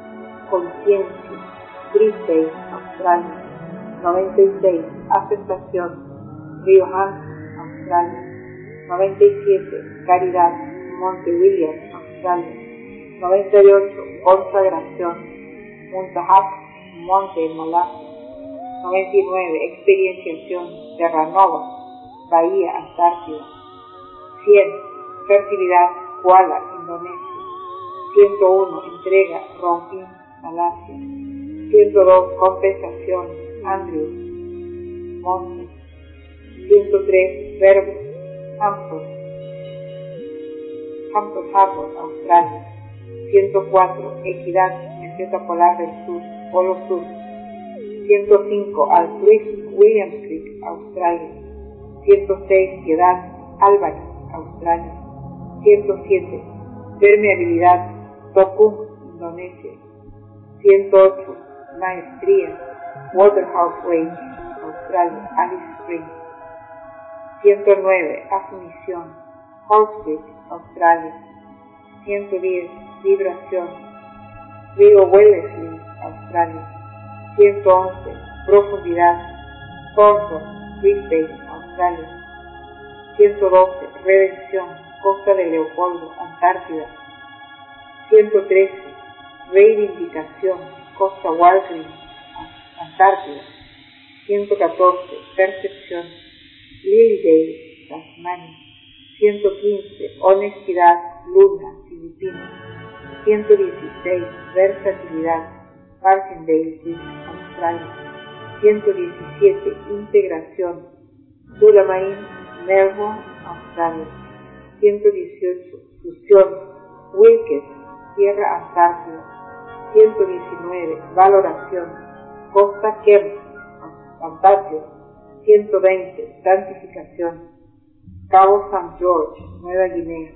Conciencia, Brisbane, Australia. noventa y seis, Aceptación, Río Hansel, Australia. noventa y siete, Caridad, Monte William, Australia. noventa y ocho, Consagración, Muntahat, Monte Malasia. noventa y nueve, Experienciación, Terranova, Bahía, Antártida. cien, Fertilidad, Kuala, Indonesia. ciento uno, Entrega, Rompin, Malasia. ciento dos, Compensación, Andrews, Monte. ciento tres, Verbo, Hampton, Hampton Harbour, Australia. ciento cuatro, Equidad, Meseta Polar del Sur, Polo Sur. ciento cinco, Altruismo, Williams Creek, Australia. ciento seis, Piedad, Albany, Australia. ciento siete, Permeabilidad, Tokung, Indonesia. ciento ocho, Maestría, Waterhouse Range, Australia, Alice Springs. ciento nueve, Asumición, Horsebridge, Australia. ciento diez, Vibración, Río Wellesley, Australia. ciento once, Profundidad, Thornton, Brisbane, Australia. ciento doce, Redención, Costa de Leopoldo, Antártida. ciento trece, Reivindicación, Costa Walgreen, Antártida. ciento catorce, Percepción, Lilydale, Tasmania. ciento quince, Honestidad, Luna, Filipinas. ciento dieciséis, Versatilidad, Martindale Beach, Australia. ciento diecisiete, Integración, Tullamarine, Melbourne, Australia. ciento dieciocho, Fusión, Wilkes, Tierra Antártida. ciento diecinueve, Valoración, Costa Kern, Antártida. ciento veinte, Santificación, Cabo San George, Nueva Guinea.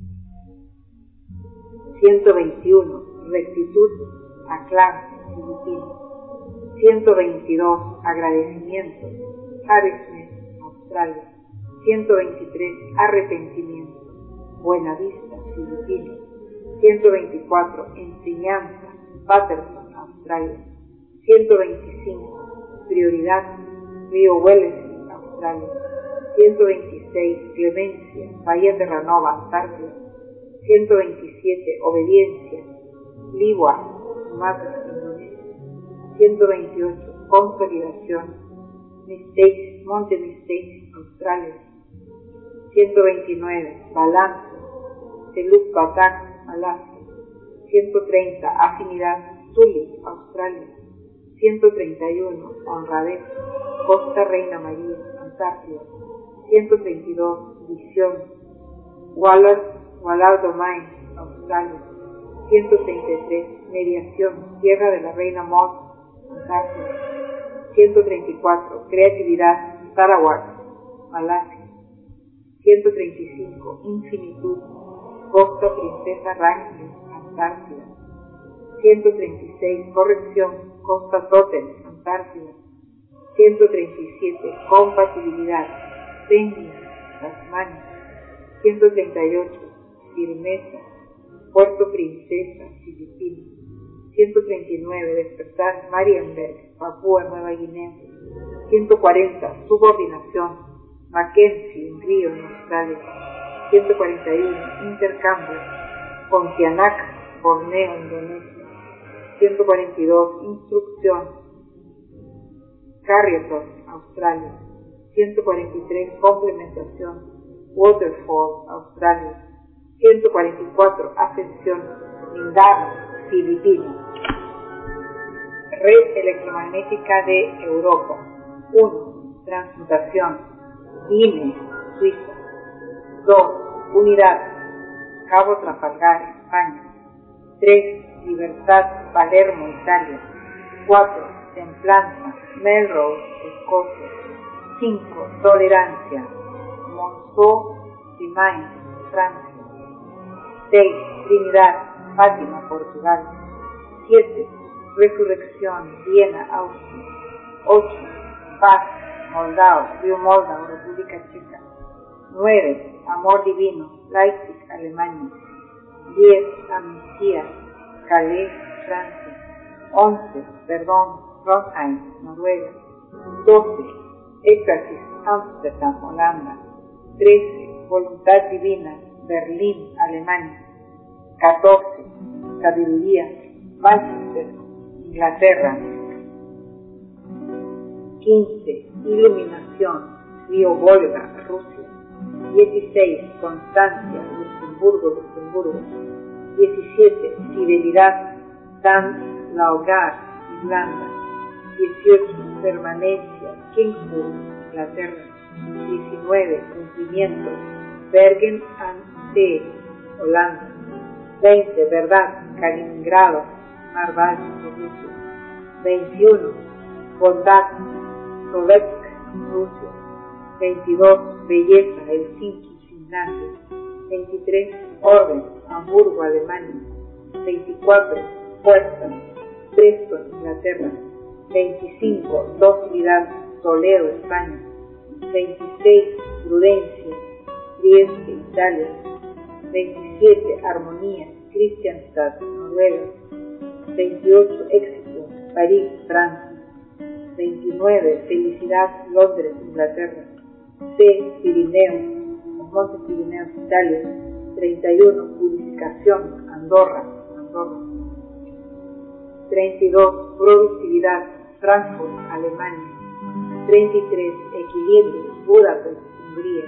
ciento veintiuno, Rectitud, Auckland, Filipinas. ciento veintidós, Agradecimiento, Harrismith, Australia. ciento veintitrés, Arrepentimiento, Buena Vista, Filipinas. ciento veinticuatro, Enseñanza, Patterson, Australia. ciento veinticinco, Prioridad, Río Wellesley, Australia. ciento veintiséis, Clemencia, Bahía Terranova, Antártida. ciento veintisiete, Obediencia, Liwa, Sumatra, Indonesia. ciento veintiocho, Consolidación, Mistakes, Monte Mistakes, Australia. ciento veintinueve, Balance, Seluk Batak, Malasia. ciento treinta, Afinidad, Tuli, Australia. ciento treinta y uno, Honradez, Costa Reina María, Antártida. ciento treinta y dos, Visión, Waller, Waller Domain, Australia. ciento treinta y tres, Mediación, Tierra de la Reina Maud, Antártida. ciento treinta y cuatro, Creatividad, Sarawak, Malasia. ciento treinta y cinco, Infinitud, Costa Princesa Rankin, Antártida. ciento treinta y seis, Corrección, Costa Totem, Antártida. ciento treinta y siete, Compatibilidad, Penguin, Tasmania. ciento treinta y ocho, Firmeza, Puerto Princesa, Filipinas. ciento treinta y nueve, Despertar, Marienberg, Papúa Nueva Guinea. ciento cuarenta, Subordinación, Mackenzie, en Río, en Australia. ciento cuarenta y uno, Intercambio, Pontianak, Borneo, Indonesia. ciento cuarenta y dos, Instrucción, Carriacon, Australia. ciento cuarenta y tres, Complementación, Waterfall, Australia. ciento cuarenta y cuatro, Ascensión, Mindanao, Filipinas. Red electromagnética de Europa. uno. Transmutación, Guinea, Suiza. dos. Unidad, Cabo Trafalgar, España. tres. Libertad, Palermo, Italia. cuatro. Templanza, Melrose, Escocia. cinco. Tolerancia, Monceau, Limain, Francia. seis. Trinidad, Fátima, Portugal. siete. Resurrección, Viena, Austria. ocho. Paz, Moldao, Río Moldao, República Checa. nueve. Amor divino, Leipzig, Alemania. diez. Amnistía, Calais, Francia. once, Verdón, Trondheim, Noruega. doce, Éxtasis, Ámsterdam, Holanda. trece, Voluntad Divina, Berlín, Alemania. catorce, Sabiduría, Manchester, Inglaterra. quince, Iluminación, Río Volga, Rusia. dieciséis, Constancia, Luxemburgo, Luxemburgo. diecisiete, Fidelidad, San Laogar, Irlanda. dieciocho, Permanencia, Kingswood, Inglaterra. diecinueve, Cumplimiento, Bergen an Zee, Holanda. veinte, Verdad, Kaliningrado, Mar Báltico, Rusia. veintiuno, Bondad, Sovetsk, Rusia. veintidós, Belleza, Helsinki, Finlandia. veintitrés, Orden, Hamburgo, Alemania. veinticuatro, Fuerza, Preston, Inglaterra. veinticinco, Docilidad, Toledo, España. veintiséis, Prudencia, Trieste, Italia. veintisiete, Armonía, Kristianstad, Noruega. veintiocho, Éxito, París, Francia. veintinueve, Felicidad, Londres, Inglaterra. C, Pirineo, los Montes Pirineos, Italia. treinta y uno, Purificación, Andorra, Andorra. treinta y dos, Productividad, Frankfurt, Alemania. treinta y tres, Equilibrio, Budapest, Hungría.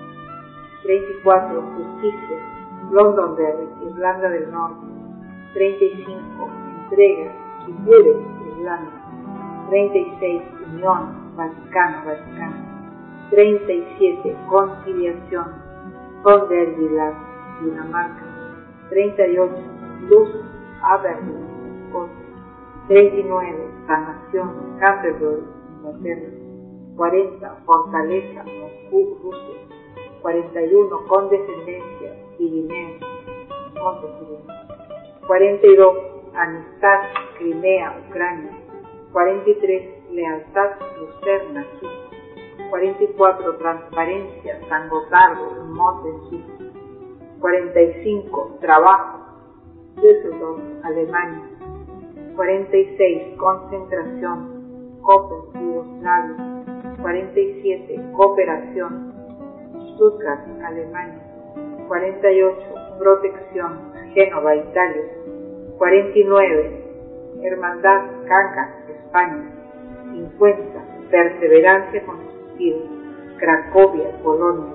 treinta y cuatro, Justicia, Londonderry, Irlanda del Norte. treinta y cinco, Entrega, Quibures, Irlanda. treinta y seis, Unión, Vaticano, Vaticano. treinta y siete, Conciliación, Sonderjylland, Dinamarca. treinta y ocho, Luz, Aberdeen, Escocia. treinta y nueve, Sanación, Canterbury, Inglaterra. cuarenta, Fortaleza, Moscú, Rusia. cuarenta y uno, Condescendencia, Pirineos, Montes Pirineos. cuarenta y dos, Amistad, Crimea, Ucrania. cuarenta y tres, Lealtad, Lucerna, Chipre. cuarenta y cuatro, Transparencia, San Gotardo, Monte, Chipre. cuarenta y cinco, Trabajo, Düsseldorf, Alemania. cuarenta y seis, Concentración, Koper, Yugoslavia. cuarenta y siete, Cooperación, Stuttgart, Alemania. cuarenta y ocho, Protección, Génova, Italia. cuarenta y nueve, Hermandad, Cancas, España. cincuenta, Perseverancia Constructiva, Cracovia, Polonia.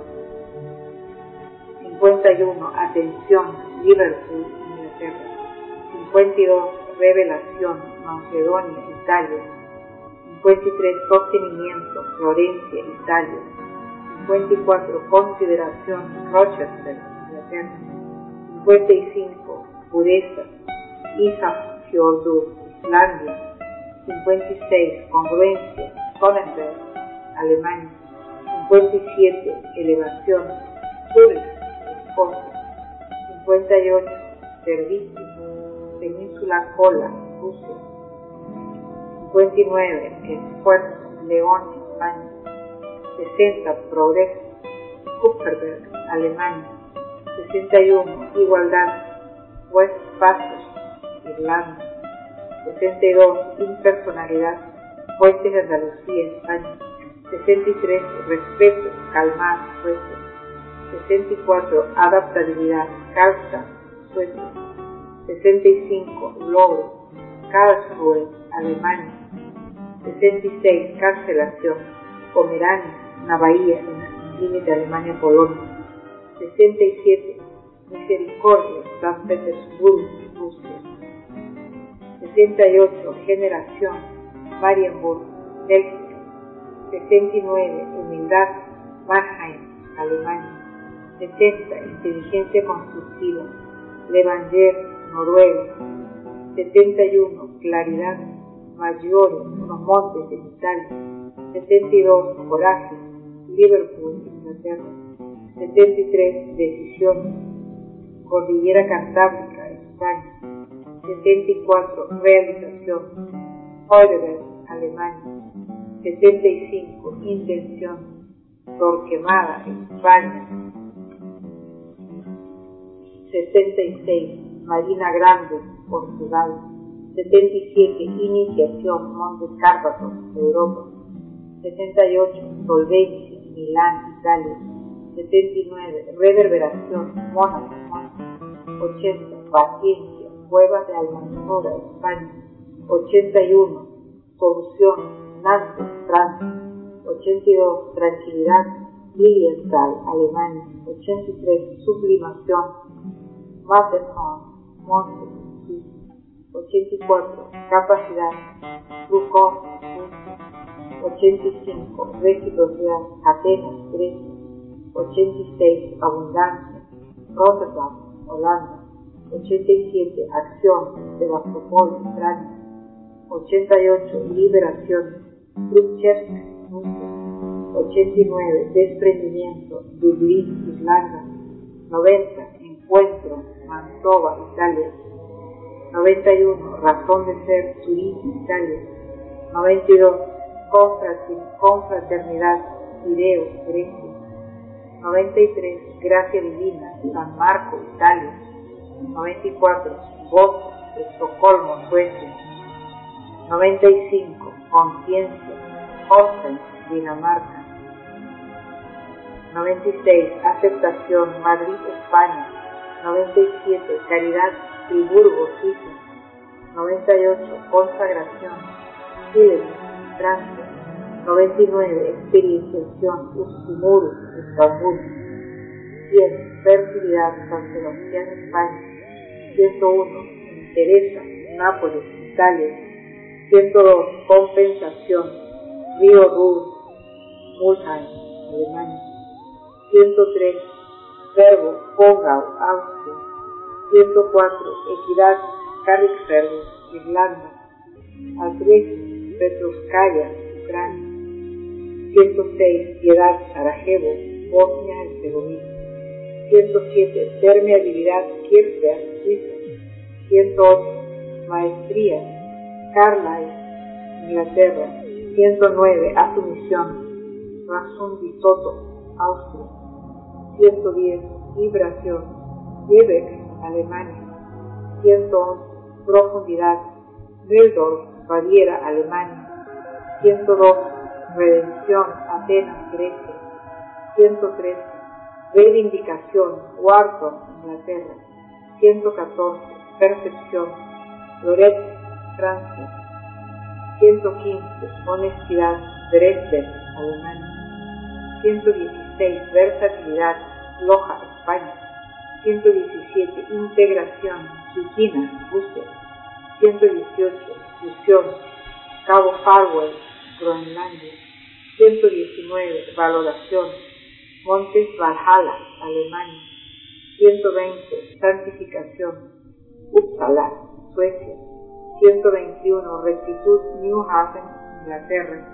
cincuenta y uno, Atención, Liverpool, Inglaterra. cincuenta y dos, Revelación, Macedonia, Italia. cincuenta y tres, Sostenimiento, Florencia, Italia. cincuenta y cuatro, Consideración, Rochester, Inglaterra. cincuenta y cinco, Pureza, Ísafjordur, Islandia. cincuenta y seis, Congruencia, Sonnenberg, Alemania. cincuenta y siete, Elevación, Zurich, Escocia. cincuenta y ocho, Servicio, Península Kola, Rusia. cincuenta y nueve, Esfuerzo, León, España. sesenta, Progreso, Kupferberg, Alemania. sesenta y uno, Igualdad, West Passos, Irlanda. sesenta y dos, Impersonalidad, Fuentes de Andalucía, España. sesenta y tres, Respeto, Calmar, Suecia. sesenta y cuatro, Adaptabilidad, Karlstad, Suecia. sesenta y cinco, Logro, Karlsruhe, Alemania. sesenta y seis, Cancelación, Pomerania, Navaía, límite Alemania-Polonia. sesenta y siete, Misericordia, San Petersburgo, Rusia. sesenta y ocho, Generación, Marienburg, Bélgica. sesenta y nueve, Humildad, Mannheim, Alemania. setenta, Inteligencia Constructiva, Levanger, Noruega. setenta y uno, Claridad, Maggiore, unos montes en Italia. setenta y dos, Coraje, Liverpool, Inglaterra. setenta y tres, Decisión, Cordillera Cantábrica, España. setenta y cuatro, Realización, Heidelberg, Alemania. setenta y cinco, Intención, Torquemada, España. setenta y seis, Marina Grande, Portugal. setenta y siete, iniciación, Montes Cárpatos, Europa. setenta y ocho, solvencia, Milán, Italia. setenta y nueve, reverberación, Mónaco, ochenta, paciencia, Cuevas de Almanzora, España. ochenta y uno, solución, Nantes, Francia. ochenta y dos, tranquilidad, Lilienthal, Alemania. ochenta y tres, sublimación, Matterhorn, Montes, Suiza. ochenta y cuatro, capacidad, Foucault, ochenta y cinco, reciprocidad, Atenas, Grecia. ochenta y seis, abundancia, Rotterdam, Holanda. ochenta y siete, acción, Sebastopol, Ucrania. ochenta y ocho, liberación, Khrushchev, Rusia. ochenta y nueve, desprendimiento, Dublín, Irlanda. noventa, encuentro, Mantova, Italia. noventa y uno, razón de ser, Zurich, Italia. noventa y dos, confraternidad, Pireo, Grecia. noventa y tres, gracia divina, San Marco, Italia. noventa y cuatro, voz, Estocolmo, Suecia. noventa y cinco, conciencia, Holstein, Dinamarca. noventa y seis, aceptación, Madrid, España. noventa y siete, caridad, Friburgo, Suiza. noventa y ocho, consagración, Chile, Francia. noventa y nueve, experienciación, Ustimuru, Estambul. cien, fertilidad, San Sebastián, España. ciento uno, Teresa, Nápoles, Italia. ciento dos, compensación, Río Ruhr, Mulheim, Alemania. ciento tres, verbo, Pongau, Austria. ciento cuatro, equidad, Carrickfergus, Irlanda. Albrecht, Petrovskaya, Ucrania. ciento seis, piedad, Sarajevo, Bosnia-Herzegovina. ciento siete, permeabilidad, Kirchberg, Suiza. ciento ocho, maestría, Carlisle, Inglaterra. ciento nueve, asumición, Razón di Soto, Austria. ciento diez, vibración, Lübeck, Alemania. ciento once, profundidad, Wildorf, Baviera, Alemania. ciento doce, redención, Atenas, Grecia. ciento trece, reivindicación, Wharton, Inglaterra. ciento catorce, percepción, Loretto, Francia. ciento quince, honestidad, Dresden, Alemania. ciento dieciséis, versatilidad, Loja, España. ciento diecisiete, integración, Suquina, Rusia. ciento dieciocho, fusión, Cabo Farwell, Groenlandia. ciento diecinueve, valoración, Montes Valhalla, Alemania. ciento veinte, santificación, Uppsala, Suecia. ciento veintiuno, rectitud, New Haven, Inglaterra.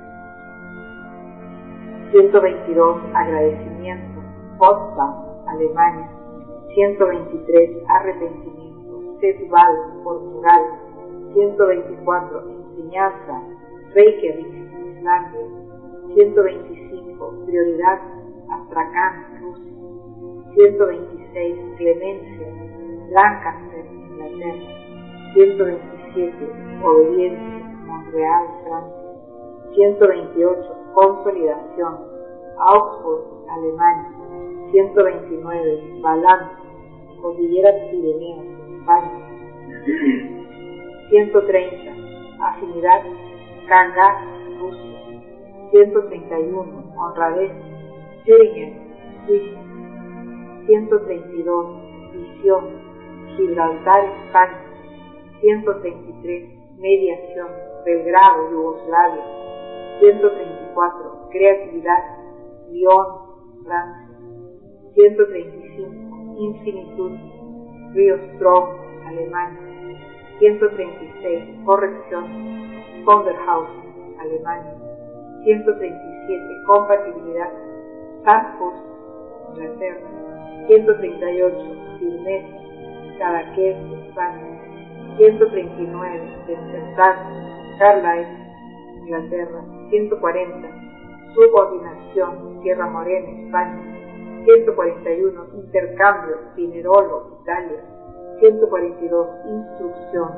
ciento veintidós, agradecimiento, Potsdam, Alemania. ciento veintitrés, arrepentimiento, Setúbal, Portugal. ciento veinticuatro, enseñanza, Reykjavik, Islandia. ciento veinticinco, prioridad, Astracán, Rusia. ciento veintiséis, clemencia, Lancaster, Inglaterra. ciento veintisiete, obediencia, Montreal, Francia. ciento veintiocho, consolidación, Augsburg, Alemania. ciento veintinueve, balance, Cordilleras Pirineas, España. ciento treinta, afinidad, Kanga, Rusia. ciento treinta y uno, honradez, Thüringen, Suiza. ciento treinta y dos, visión, Gibraltar, España. ciento treinta y tres, mediación, Belgrado, Yugoslavia. ciento treinta y cuatro, creatividad, Lyon, Francia. ciento treinta y cinco, infinitud, Río Strong, Alemania. ciento treinta y seis, corrección, Sondershausen, Alemania. ciento treinta y siete, compatibilidad, Sandhurst, Inglaterra. ciento treinta y ocho, firmeza, Cadaqués, España. ciento treinta y nueve, despertar, Carlisle, Inglaterra. ciento cuarenta, subordinación, Sierra Morena, España. ciento cuarenta y uno, intercambio, Pinerolo, Italia. ciento cuarenta y dos, instrucción,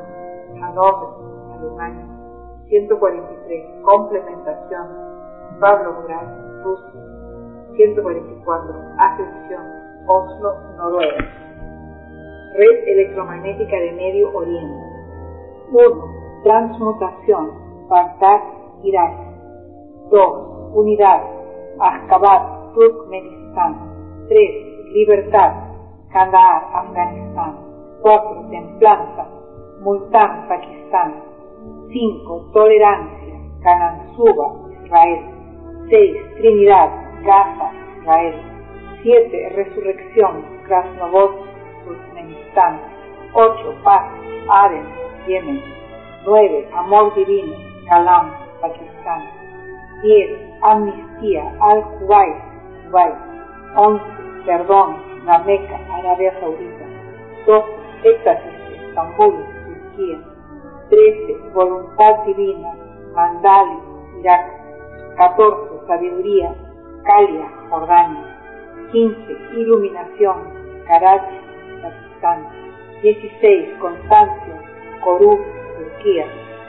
Hannover, Alemania. ciento cuarenta y tres. Complementación, Pavlograd, Rusia. ciento cuarenta y cuatro. Ascensión, Oslo, Noruega. Red electromagnética de Medio Oriente. uno. Transmutación, Bagdad, Irak. dos. Unidad, Ashgabat, Turkmenistán. tres. Libertad, Kandahar, Afganistán. cuatro. Templanza, Multán, Pakistán. cinco. Tolerancia, Kanansuba, Israel. seis. Trinidad, Gaza, Israel. siete. Resurrección, Krasnovodsk, Turkmenistán. ocho. Paz, Aden, Yemen. nueve. Amor divino, Kalam, Pakistán. diez. Amnistía, Al-Kuwait, Kuwait. once. Perdón, La Meca, Arabia Saudita. doce. Éxtasis, Estambul, Turquía. trece. Voluntad divina, Mandali, Irak. catorce. Sabiduría, Kalia, Jordania. quince. Iluminación, Karachi, Pakistán. dieciséis. Constancia, Koruk, Turquía.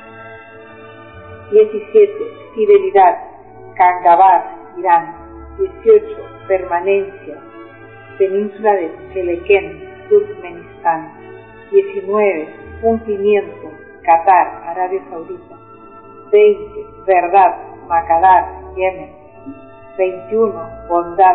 diecisiete. Fidelidad, Kangabar, Irán. dieciocho. Permanencia, Península de Chelequén, Turkmenistán. diecinueve. Cumplimiento, Qatar, Arabia Saudita. veinte. Verdad, Makadar, Yemen. veintiuno. Bondad,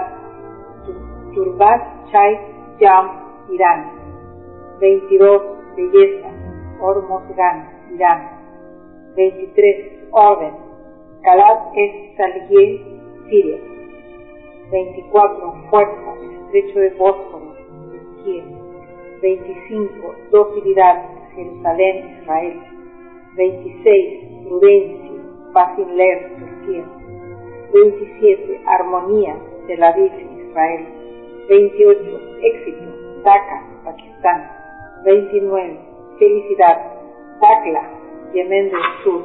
Turbat Chai Jam, Irán. veintidós. Belleza, Hormozgan, Irán. veintitrés. Orden, Kalat es Salihé, Siria. veinticuatro. Fuerza, Estrecho de Bósforo, Turquía. veinticinco. Docilidad, Jerusalén, Israel. veintiséis. Prudencia, Basinler, Turquía. veintisiete. Armonía, Tel Aviv, Israel. veintiocho. Éxito, Dhaka, Pakistán. veintinueve. Felicidad, Dakla, Yemen del Sur.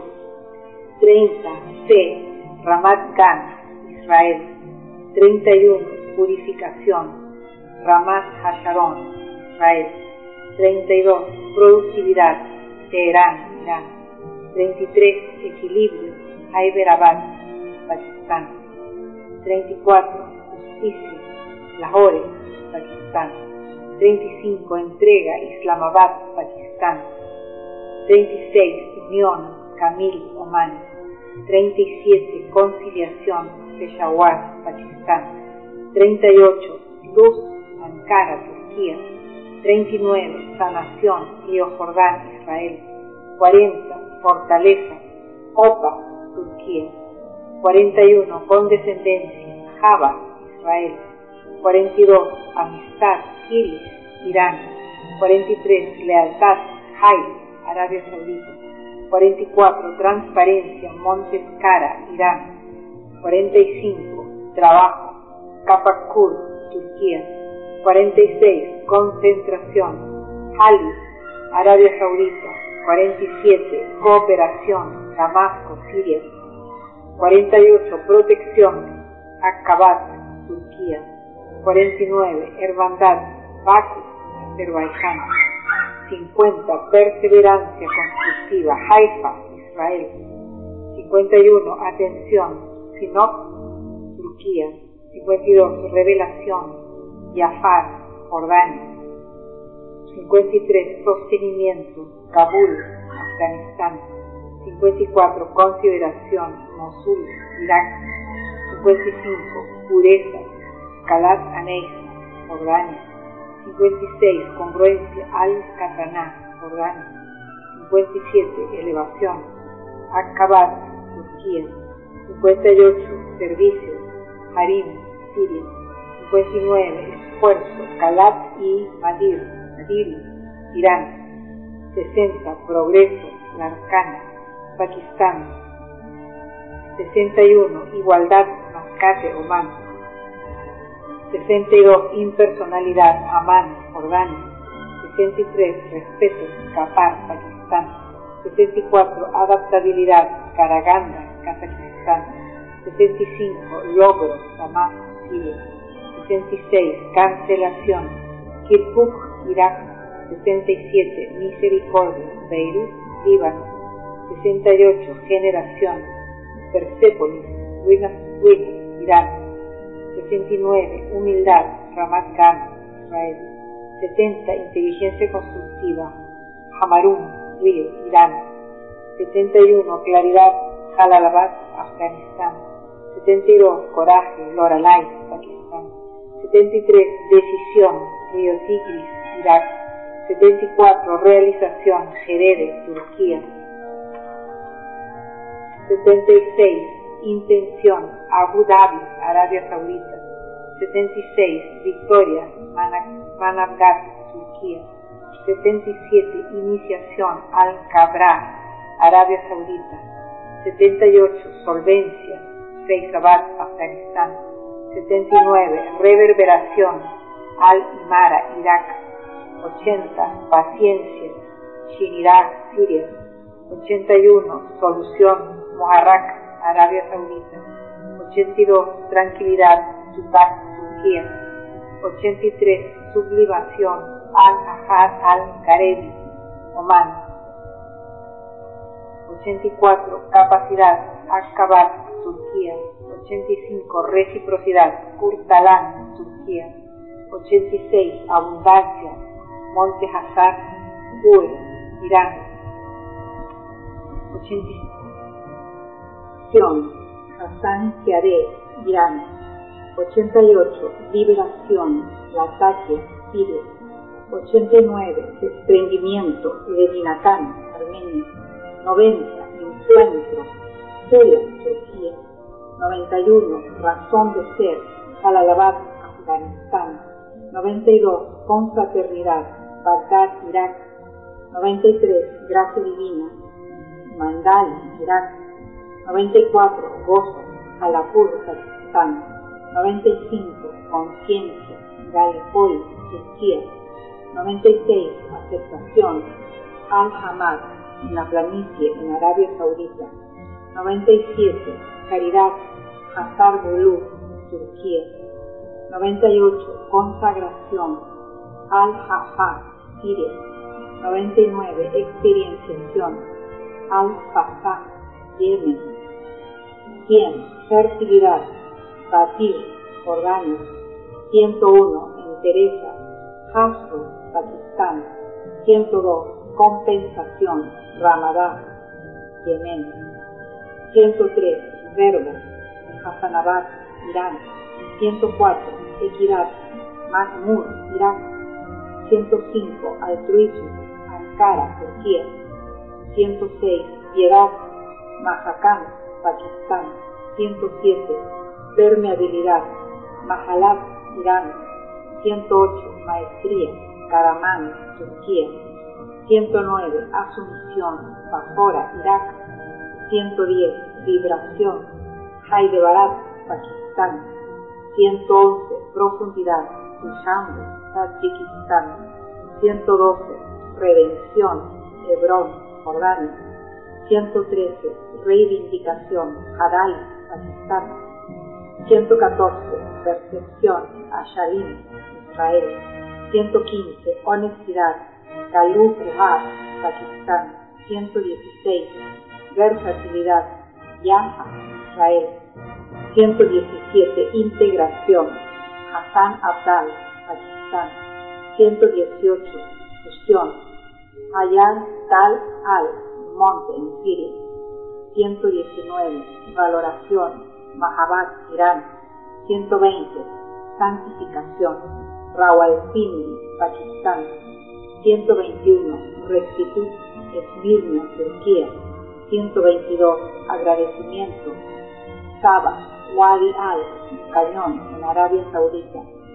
treinta. Fe, Ramat Gan, Israel. treinta y uno. Purificación, Ramat Hasharon, Israel. treinta y dos. Productividad, Teherán, Irán. treinta y tres. Equilibrio, Hyderabad, Pakistán. treinta y cuatro. Justicia, Lahore, Pakistán. treinta y cinco. Entrega, Islamabad, Pakistán. treinta y seis. Unión, Kamil, Omán. treinta y siete. Conciliación, Peshawar, Pakistán. treinta y ocho. Luz, Ankara, Turquía. treinta y nueve. Sanación, Río Jordán, Israel. cuarenta. Fortaleza, Opa, Turquía. cuarenta y uno. Condescendencia, Java, Israel. cuarenta y dos. Amistad, Kiris, Irán. cuarenta y tres. Lealtad, Hay, Arabia Saudita. cuarenta y cuatro. Transparencia, Montes Kara, Irán. cuarenta y cinco. Trabajo, Kapakur, Turquía. cuarenta y seis. Concentración, Halis, Arabia Saudita. cuarenta y siete. Cooperación, Damasco, Siria. cuarenta y ocho. Protección, Akkabat, Turquía. cuarenta y nueve. Hermandad, Bakú, Azerbaiyán. cincuenta. Perseverancia constructiva, Haifa, Israel. cincuenta y uno. Atención, Sinop, Turquía. cincuenta y dos. Revelación, Jafar, Jordania. cincuenta y tres. Sostenimiento, Kabul, Afganistán. cincuenta y cuatro. Consideración, Mosul, Irak. cincuenta y cinco. Pureza, Kalat Aneis, Jordania. cincuenta y seis. Congruencia, Al-Qataná, Jordania. cincuenta y siete. Elevación, Akkabat, Turquía. cincuenta y ocho. Servicio, Harim, Siria. cincuenta y nueve. Esfuerzo, Kalat y Madir, Madir, Irán. sesenta. Progreso, Larkana, Pakistán. sesenta y uno. Igualdad, Mascate, Omán. sesenta y dos. Impersonalidad, Amán, Jordania. sesenta y tres. Respeto, Kapar, Pakistán. sesenta y cuatro. Adaptabilidad, Karaganda, Kazajistán. sesenta y cinco. Logro, Damasco, Siria. sesenta y seis. Cancelación, Kirkuk, Irak. sesenta y siete. Misericordia, Beirut, Líbano. sesenta y ocho. Generación, Persépolis, ruinas, ruinas, Irán. sesenta y nueve. Humildad, Ramat Gan, Israel. setenta. Inteligencia constructiva, Hamarum, río, Irán. setenta y uno. Claridad, Jalalabad, Afganistán. setenta y dos. Coraje, Loralai, Pakistán. setenta y tres. Decisión, río Tigris, Irak. setenta y cuatro. Realización, Jerede, Turquía. setenta y seis. Intención, Abu Dhabi, Arabia Saudita. setenta y seis. Victoria, Manavgat, Turquía. setenta y siete. Iniciación, Al-Kabra, Arabia Saudita. setenta y ocho. Solvencia, Feyzabad, Afganistán. setenta y nueve. Reverberación, Al-Imara, Irak. ochenta. Paciencia, Shinirah, Siria. ochenta y uno. Solución, Muharrak, Arabia Saudita. ochenta y dos. Tranquilidad, Tupac, Turquía. ochenta y tres. Sublimación, Al-Ahad Al-Karebi, Omán. ochenta y cuatro. Capacidad, Ashgabat, Turquía. ochenta y cinco. Reciprocidad, Kurtalan, Turquía. ochenta y seis. Abundancia, Monte Hazar, Ue, Irán. ochenta y siete. Hassan Kiareh, Irán. ochenta y ocho. Liberación, Latakia, Siria. ochenta y nueve. Desprendimiento, Leninakán, Armenia. noventa. Encuentro, Tula, Turquía. noventa y uno. Razón de ser, Jalalabad, Afganistán. noventa y dos. Confraternidad, Bagdad, Irak. noventa y tres. Gracia divina, Mandal, Irak. noventa y cuatro. Gozo, Jalapur, Pakistán. noventa y cinco. Conciencia, Galipol, Turquía. noventa y seis. Aceptación, Al-Hamad, en la planicie en Arabia Saudita. noventa y siete. Caridad, Hazar Bulu, Turquía. noventa y ocho. Consagración, Al-Hafa, Siria. noventa y nueve. Experienciación, Al-Fasah, Yemen. cien. Fertilidad, Batir, Jordania. ciento uno. Entereza, Hasro, Pakistán. ciento dos. Compensación, Ramadán, Yemen. ciento tres. Verbo, Hassanabad, Irán. ciento cuatro. Equidad, Mahmud, Irak. ciento cinco. Altruismo, Ankara, Turquía. ciento seis. Piedad, Mahakan, Pakistán. ciento siete. Permeabilidad, Mahalab, Irán. ciento ocho. Maestría, Karaman, Turquía. ciento nueve. Asunción, Bafora, Irak. ciento diez. Vibración, Hyderabad, Pakistán. ciento once. Profundidad, Dushanbe, Tayikistán. ciento doce. Redención, Hebrón, Jordania. ciento trece. Reivindicación, Hadal, Pakistán. ciento catorce. Percepción, Asharim, Israel. ciento quince. Honestidad, Kalu Kuhar, Pakistán. ciento dieciséis. Versatilidad, Yaha, Israel. ciento diecisiete. Integración, Hassan Abdal, Pakistán. ciento dieciocho. Fusión, Hayat Tal Al, Monte, en Siria. ciento diecinueve. Valoración, Mahabad, Irán. ciento veinte. Santificación, Rawalpindi, Pakistán. ciento veintiuno. Rectitud, Esmirna, Turquía. ciento veintidós. Agradecimiento, Saba, Wadi Al, Cañón, en Arabia Saudita.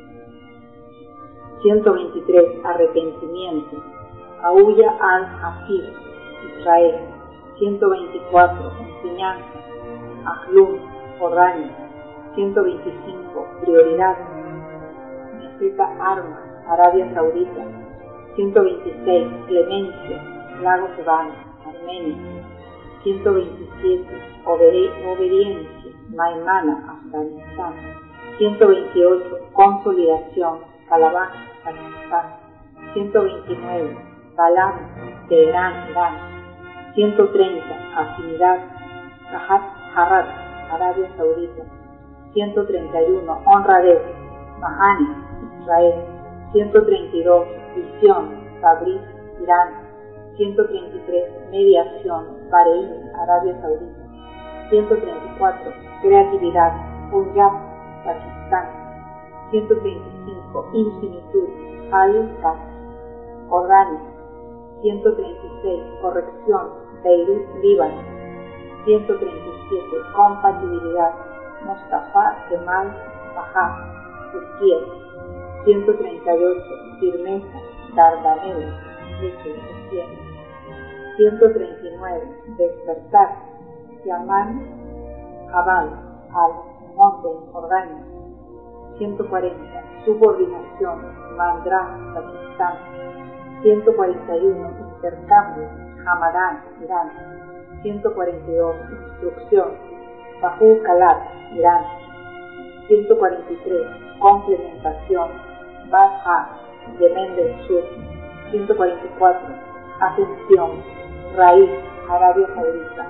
ciento veintitrés. Arrepentimiento, Auya al-Hafid, Israel. ciento veinticuatro. Enseñanza, Ahlum, Jordania. ciento veinticinco. Prioridad, Meseta Arma, Arabia Saudita. ciento veintiséis. Clemencia, Lago Sebano, Armenia. ciento veintisiete. Obedi obediencia, Maimana, Afganistán. ciento veintiocho. Consolidación, Calabaj, Pakistán. ciento veintinueve. Balam, Teherán, Irán. ciento treinta, Afinidad, Rahat Harat, Arabia Saudita. ciento treinta y uno, Honradez, Mahani, Israel. ciento treinta y dos, Visión, Tabriz, Irán. ciento treinta y tres, Mediación, Bahrein, Arabia Saudita. ciento treinta y cuatro, Creatividad, Punjab, Pakistán. ciento treinta y cinco, Infinitud, Al-Qas, Jordania. ciento treinta y seis, Corrección, Beirut, Líbano. ciento treinta y siete, Compatibilidad, Mustafa Kemal Paşa, Turquía. ciento treinta y ocho, Firmeza, Dardanelles, Leche de Turquía. ciento treinta y nueve, Despertar, Yaman Jabal, Al-Monte, Jordania. ciento cuarenta, Subordinación, Mandran, Pakistán. ciento cuarenta y uno, Intercambio, Hamadán, Irán. ciento cuarenta y dos, Instrucción, Bajú Kalat, Irán. ciento cuarenta y tres, Complementación, Basja, Yemen del Sur. ciento cuarenta y cuatro, Atención, Raíz, Arabia Saudita.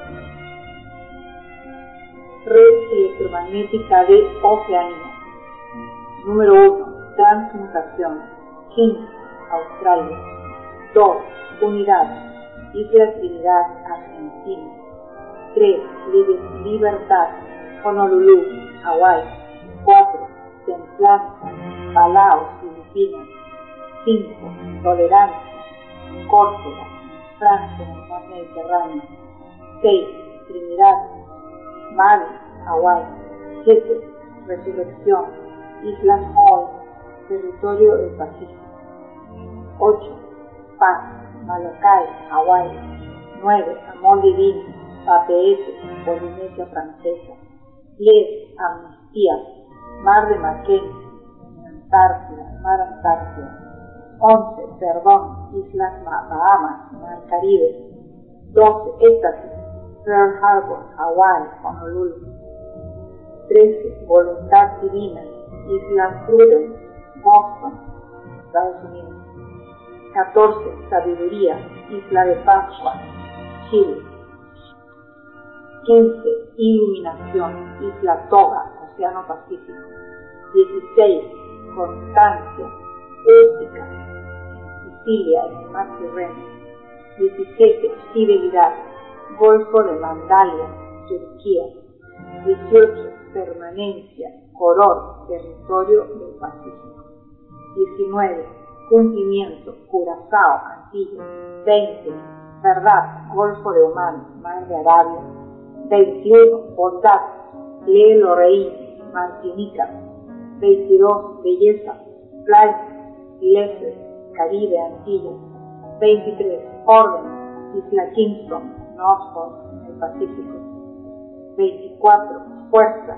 Red electromagnética de Oceanía. Número uno, Transmutación, King, Australia. dos, Unidad, Isla Trinidad, Argentina. tres, Libertad, Honolulu, Hawái. cuatro, Templanza, Palau, Filipinas. cinco, Tolerancia, Córcega, Francia, en el mar Mediterráneo. seis, Trinidad, Maui, Hawái. siete, Resurrección, Islas Hall, territorio del Pacífico. ocho, Paz, Malakai, Hawái. nueve, Amor Divino, Papeete, Polinesia Francesa. diez, Amnistía, Mar de Mackenzie, Antártida, Mar Antártida. once, Perdón, Islas Bahamas, Mar Caribe. doce, Éxtasis, Pearl Harbor, Hawái, Honolulu. trece, Voluntad Divina, Islas Prudence, Boston, Estados Unidos. catorce, Sabiduría, Isla de Pascua, Chile. quince, Iluminación, Isla Toga, Océano Pacífico. dieciséis, Constancia, Útica, Sicilia, en el mar Tirreno. diecisiete, Fidelidad, Golfo de Mandalia, Turquía. dieciocho, Permanencia, Koror, territorio del Pacífico. diecinueve, Cumplimiento, Curazao, Antillas. veinte, Verdad, Golfo de Omán, Mar de Arabia. veintiuno, Bondad, Le Lorraine, Martinica. veintidós, Belleza, Playa, Lesser, Caribe, Antillas. veintitrés, Orden, Isla Kingston, Norfolk, en el Pacífico. veinticuatro, Fuerza,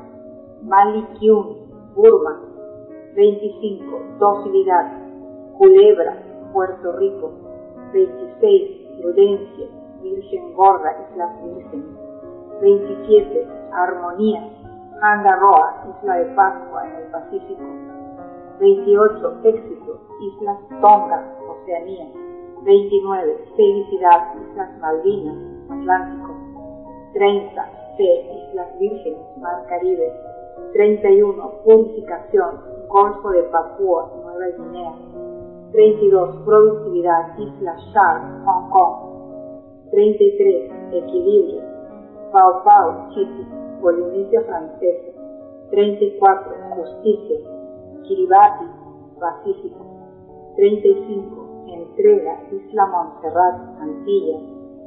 Malikyun, Burma. veinticinco, Docilidad, Culebra, Puerto Rico. veintiséis, Prudencia, Virgen Gorda, Islas Vírgenes. veintisiete, Armonía, Angaroa, Isla de Pascua, en el Pacífico. veintiocho, Éxito, Islas Tonga, Oceanía. veintinueve, Felicidad, Islas Malvinas, Atlántico. treinta, Fe, Islas Vírgenes, Mar Caribe. treinta y uno, Purificación, Golfo de Papúa, Nueva Guinea. treinta y dos, Productividad, Islas Shark, Hong Kong. treinta y tres, Equilibrio, Pau Pau, Chipre, Polinesia Francesa. treinta y cuatro, Justicia, Kiribati, Pacífico. treinta y cinco, Entrega, Isla Montserrat, Antillas.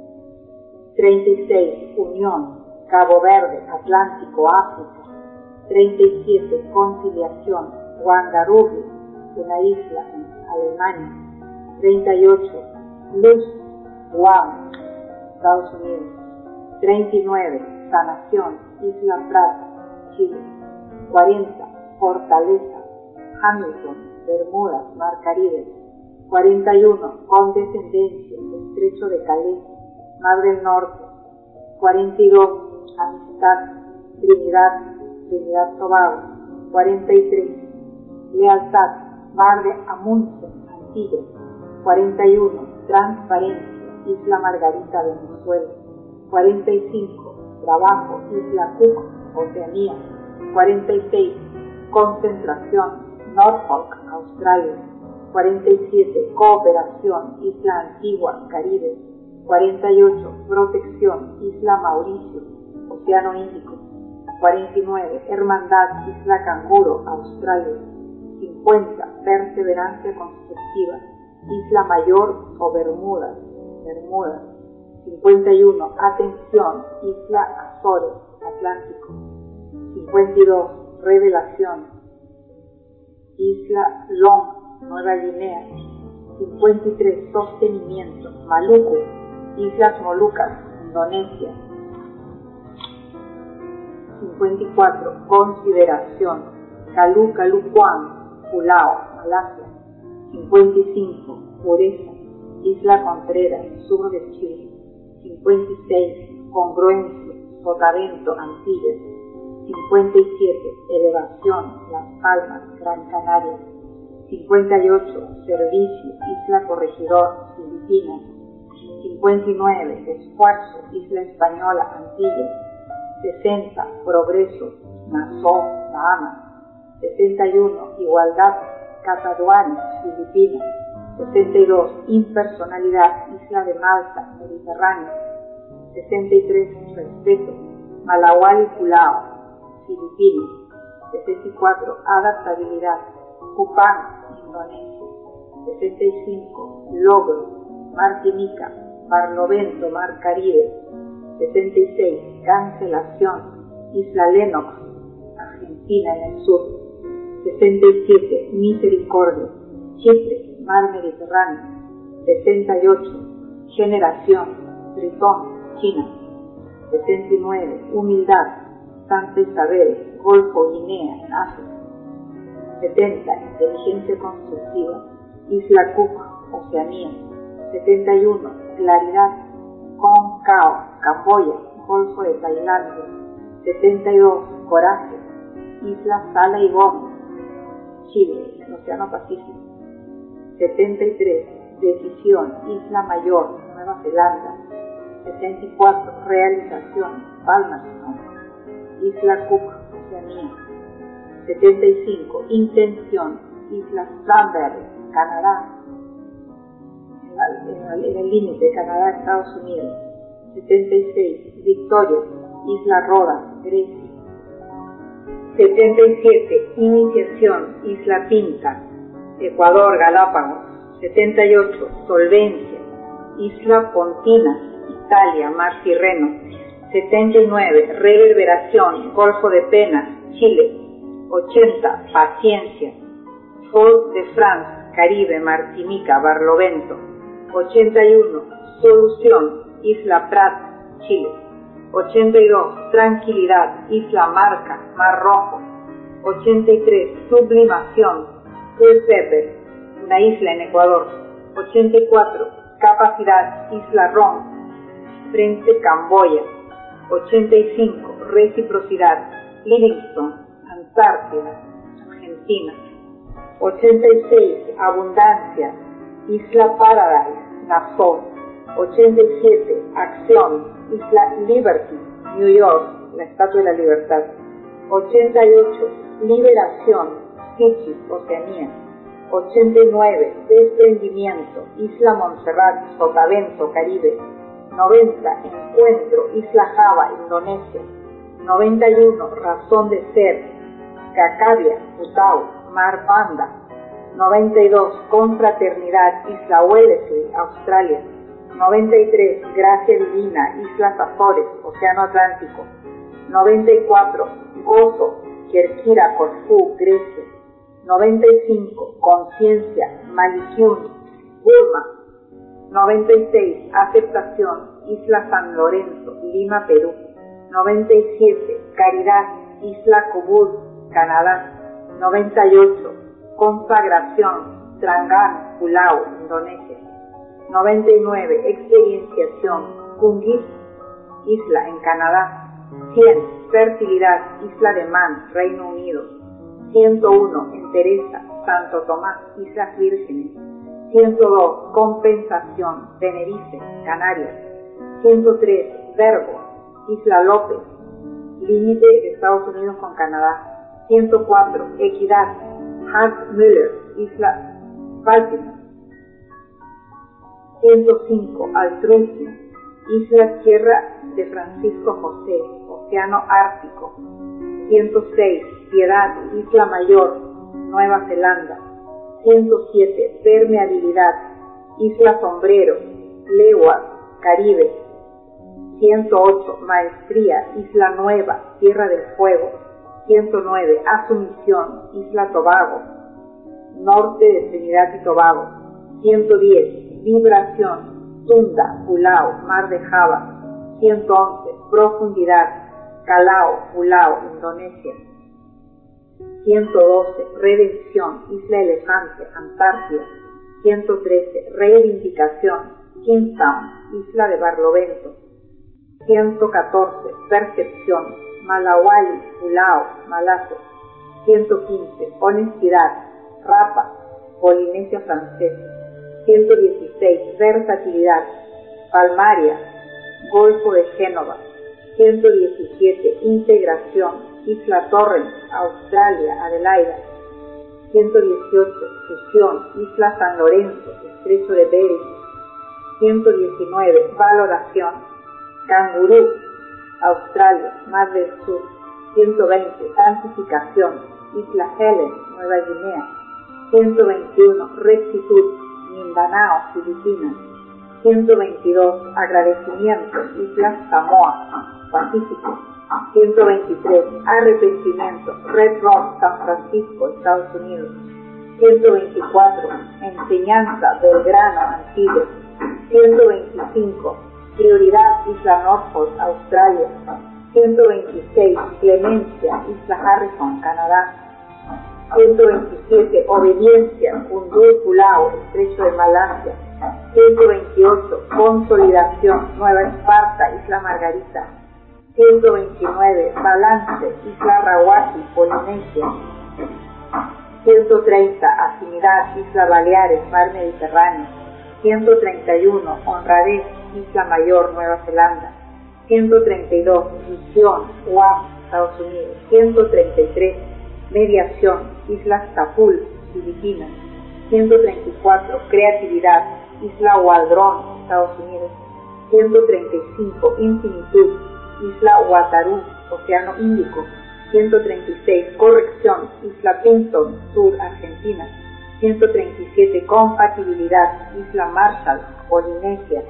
treinta y seis, Unión, Cabo Verde, Atlántico, África. treinta y siete, Conciliación, Wangarooge, una isla en Alemania. treinta y ocho, Luz, Guam, Estados Unidos. treinta y nueve, Sanación, Isla Prat, Chile. cuarenta, Fortaleza, Hamilton, Bermudas, Mar Caribe. cuarenta y uno, Condescendencia, Estrecho de Calais, Mar del Norte. cuarenta y dos, Amistad, Trinidad, Trinidad Tobago. cuarenta y tres, Lealtad, Mar de Amundsen, Antillas. cuarenta y uno, Transparencia, Isla Margarita, Venezuela. cuarenta y cinco. Trabajo, Isla Cook, Oceanía. cuarenta y seis. Concentración, Norfolk, Australia. cuarenta y siete. Cooperación, Isla Antigua, Caribe. cuarenta y ocho. Protección, Isla Mauricio, Océano Índico. cuarenta y nueve. Hermandad, Isla Canguro, Australia. cincuenta. Perseverancia constructiva, Isla Mayor o Bermudas, Bermudas. cincuenta y uno. Atención, Isla Azores, Atlántico. cincuenta y dos. Revelación, Isla Long, Nueva Guinea. cincuenta y tres. Sostenimiento, Maluku, Islas Molucas, Indonesia. cincuenta y cuatro. Consideración, Kalu Kalukuan, Pulau, Malasia. cincuenta y cinco. Pureza, Isla Contreras, sur de Chile. cincuenta y seis. Congruencia, Sotavento, Antillas. cincuenta y siete. Elevación, Las Palmas, Gran Canaria. cincuenta y ocho. Servicio, Isla Corregidor, Filipinas. cincuenta y nueve. Esfuerzo, Isla Española, Antillas. sesenta. Progreso, Nassau, Bahamas. sesenta y uno. Igualdad, Cataduanes, Filipinas. sesenta y dos. Impersonalidad, Isla de Malta, Mediterráneo. sesenta y tres. Respeto, Malawali Pulau, Filipinas. sesenta y cuatro. Adaptabilidad, Kupang, Indonesia. sesenta y cinco. Logro, Martinica, Barlovento, Mar Caribe. sesenta y seis. Cancelación, Isla Lennox, Argentina en el sur. sesenta y siete. Misericordia, Chipre, Mar Mediterráneo. sesenta y ocho. Generación, Tritón, China. sesenta y nueve. Humildad, Santa Isabel, Golfo Guinea, en África. setenta. Inteligencia constructiva, Isla Cook, Oceanía. setenta y uno. Claridad, Kong Kao, Camboya, Golfo de Tailandia. setenta y dos. Coraje, Isla Sala y Bom, Chile, en el Océano Pacífico. setenta y tres. Decisión, Isla Mayor, Nueva Zelanda. setenta y cuatro. Realización, Palmerston, Isla Cook, Oceanía. setenta y cinco. Intención, Isla Stanberg, Canadá, en el límite Canadá-Estados Unidos. setenta y seis. Victoria, Isla Rodas, Grecia. setenta y siete. Iniciación, Isla Pinta, Ecuador, Galápagos. setenta y ocho. Solvencia, Isla Pontina, Italia, Mar Tirreno. setenta y nueve. Reverberación, Golfo de Penas, Chile. ochenta. Paciencia, Fort de France, Caribe, Martinica, Barlovento. ochenta y uno. Solución, Isla Prat, Chile. ochenta y dos. Tranquilidad, Isla Marca, Mar Rojo. ochenta y tres. Sublimación, Pearl Pepper, una isla en Ecuador. ochenta y cuatro. Capacidad, Isla Ron, frente Camboya. ochenta y cinco. Reciprocidad, Livingston, Antártida, Argentina. ochenta y seis. Abundancia, Isla Paradise, Nassau. ochenta y siete. Acción, Isla Liberty, New York, la Estatua de la Libertad. ochenta y ocho. Liberación, Fiji, Oceanía. ochenta y nueve. Desprendimiento, Isla Montserrat, Sotavento, Caribe. noventa. Encuentro, Isla Java, Indonesia. noventa y uno. Razón de ser, Kakavia, Putao, Mar Banda. noventa y dos. Confraternidad, Isla Wellesley, Australia. noventa y tres. Gracia Divina, Islas Azores, Océano Atlántico. noventa y cuatro. Gozo, Kerkira, Corfú, Grecia. noventa y cinco. Conciencia, Malikiun, Burma. noventa y seis. Aceptación, Isla San Lorenzo, Lima, Perú. noventa y siete. Caridad, Isla Kubul, Canadá. noventa y ocho. Consagración, Trangan, Pulau, Indonesia. noventa y nueve. Experienciación, Kungis, isla en Canadá. cien. Fertilidad, Isla de Man, Reino Unido. ciento uno. Entereza, Santo Tomás, Islas Vírgenes. ciento dos, compensación, Tenerife, Canarias. ciento tres, Verbo, Isla López, límite de Estados Unidos con Canadá. ciento cuatro, Equidad, Hart Müller, Isla Baltimore. ciento cinco, Altruismo, Isla Tierra de Francisco José, Océano Ártico. ciento seis, Piedad, Isla Mayor, Nueva Zelanda. ciento siete, Permeabilidad, Isla Sombrero, Leeward, Caribe. ciento ocho, Maestría, Isla Nueva, Tierra del Fuego. ciento nueve, Asunción, Isla Tobago, norte de Trinidad y Tobago. ciento diez, Vibración, Sunda, Pulau, Mar de Java. ciento once, Profundidad, Callao, Pulau, Indonesia. ciento doce, Redención, Isla Elefante, Antártida. ciento trece, Reivindicación, Kingstown, Isla de Barlovento. ciento catorce, Percepción, Malawali, Pulau, Malasia. ciento quince, Honestidad, Rapa, Polinesia Francesa. ciento dieciséis, Versatilidad, Palmaria, Golfo de Génova. ciento diecisiete, Integración, Isla Torrens, Australia, Adelaida. ciento dieciocho, Fusión, Isla San Lorenzo, Estrecho de Bering. ciento diecinueve, Valoración, Cangurú, Australia, Mar del Sur. ciento veinte, Santificación, Isla Helen, Nueva Guinea. ciento veintiuno, Rectitud, Mindanao, Filipinas. ciento veintidós, Agradecimiento, Islas Samoa, Pacífico. ciento veintitrés, Arrepentimiento, Red Rock, San Francisco, Estados Unidos. ciento veinticuatro, Enseñanza, Belgrano, Antilles. ciento veinticinco, Prioridad, Isla Norfolk, Australia. ciento veintiséis, Clemencia, Isla Harrison, Canadá. ciento veintisiete, Obediencia, Fundur, Pulau, Estrecho de Malasia. ciento veintiocho, Consolidación, Nueva Esparta, Isla Margarita. ciento veintinueve, Balance, Isla Rawaki, Polinesia. ciento treinta, Afinidad, Isla Baleares, Mar Mediterráneo. ciento treinta y uno, Honradez, Isla Mayor, Nueva Zelanda. ciento treinta y dos, Misión, Guam, Estados Unidos. ciento treinta y tres, Mediación, Islas Tapul, Filipinas. ciento treinta y cuatro, Creatividad, Isla Waldron, Estados Unidos. ciento treinta y cinco, Infinitud, Isla Wataru, Océano Índico. ciento treinta y seis, Corrección, Isla Pinson, Sur, Argentina. ciento treinta y siete, Compatibilidad, Isla Marshall, Polinesia.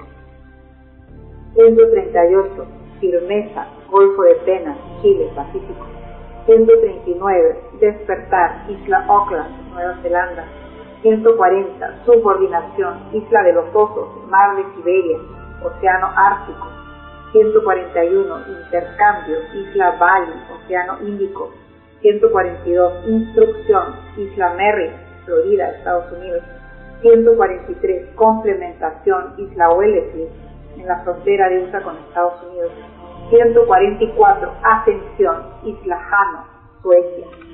ciento treinta y ocho, Firmeza, Golfo de Penas, Chile, Pacífico. ciento treinta y nueve, Despertar, Isla Auckland, Nueva Zelanda. ciento cuarenta, Subordinación, Isla de los Osos, Mar de Siberia, Océano Ártico. ciento cuarenta y uno, Intercambio, Isla Bali, Océano Índico. ciento cuarenta y dos, Instrucción, Isla Merritt, Florida, Estados Unidos. ciento cuarenta y tres, Complementación, Isla Wellesley, en la frontera de U S A con Estados Unidos. ciento cuarenta y cuatro, Ascensión, Isla Hano, Suecia.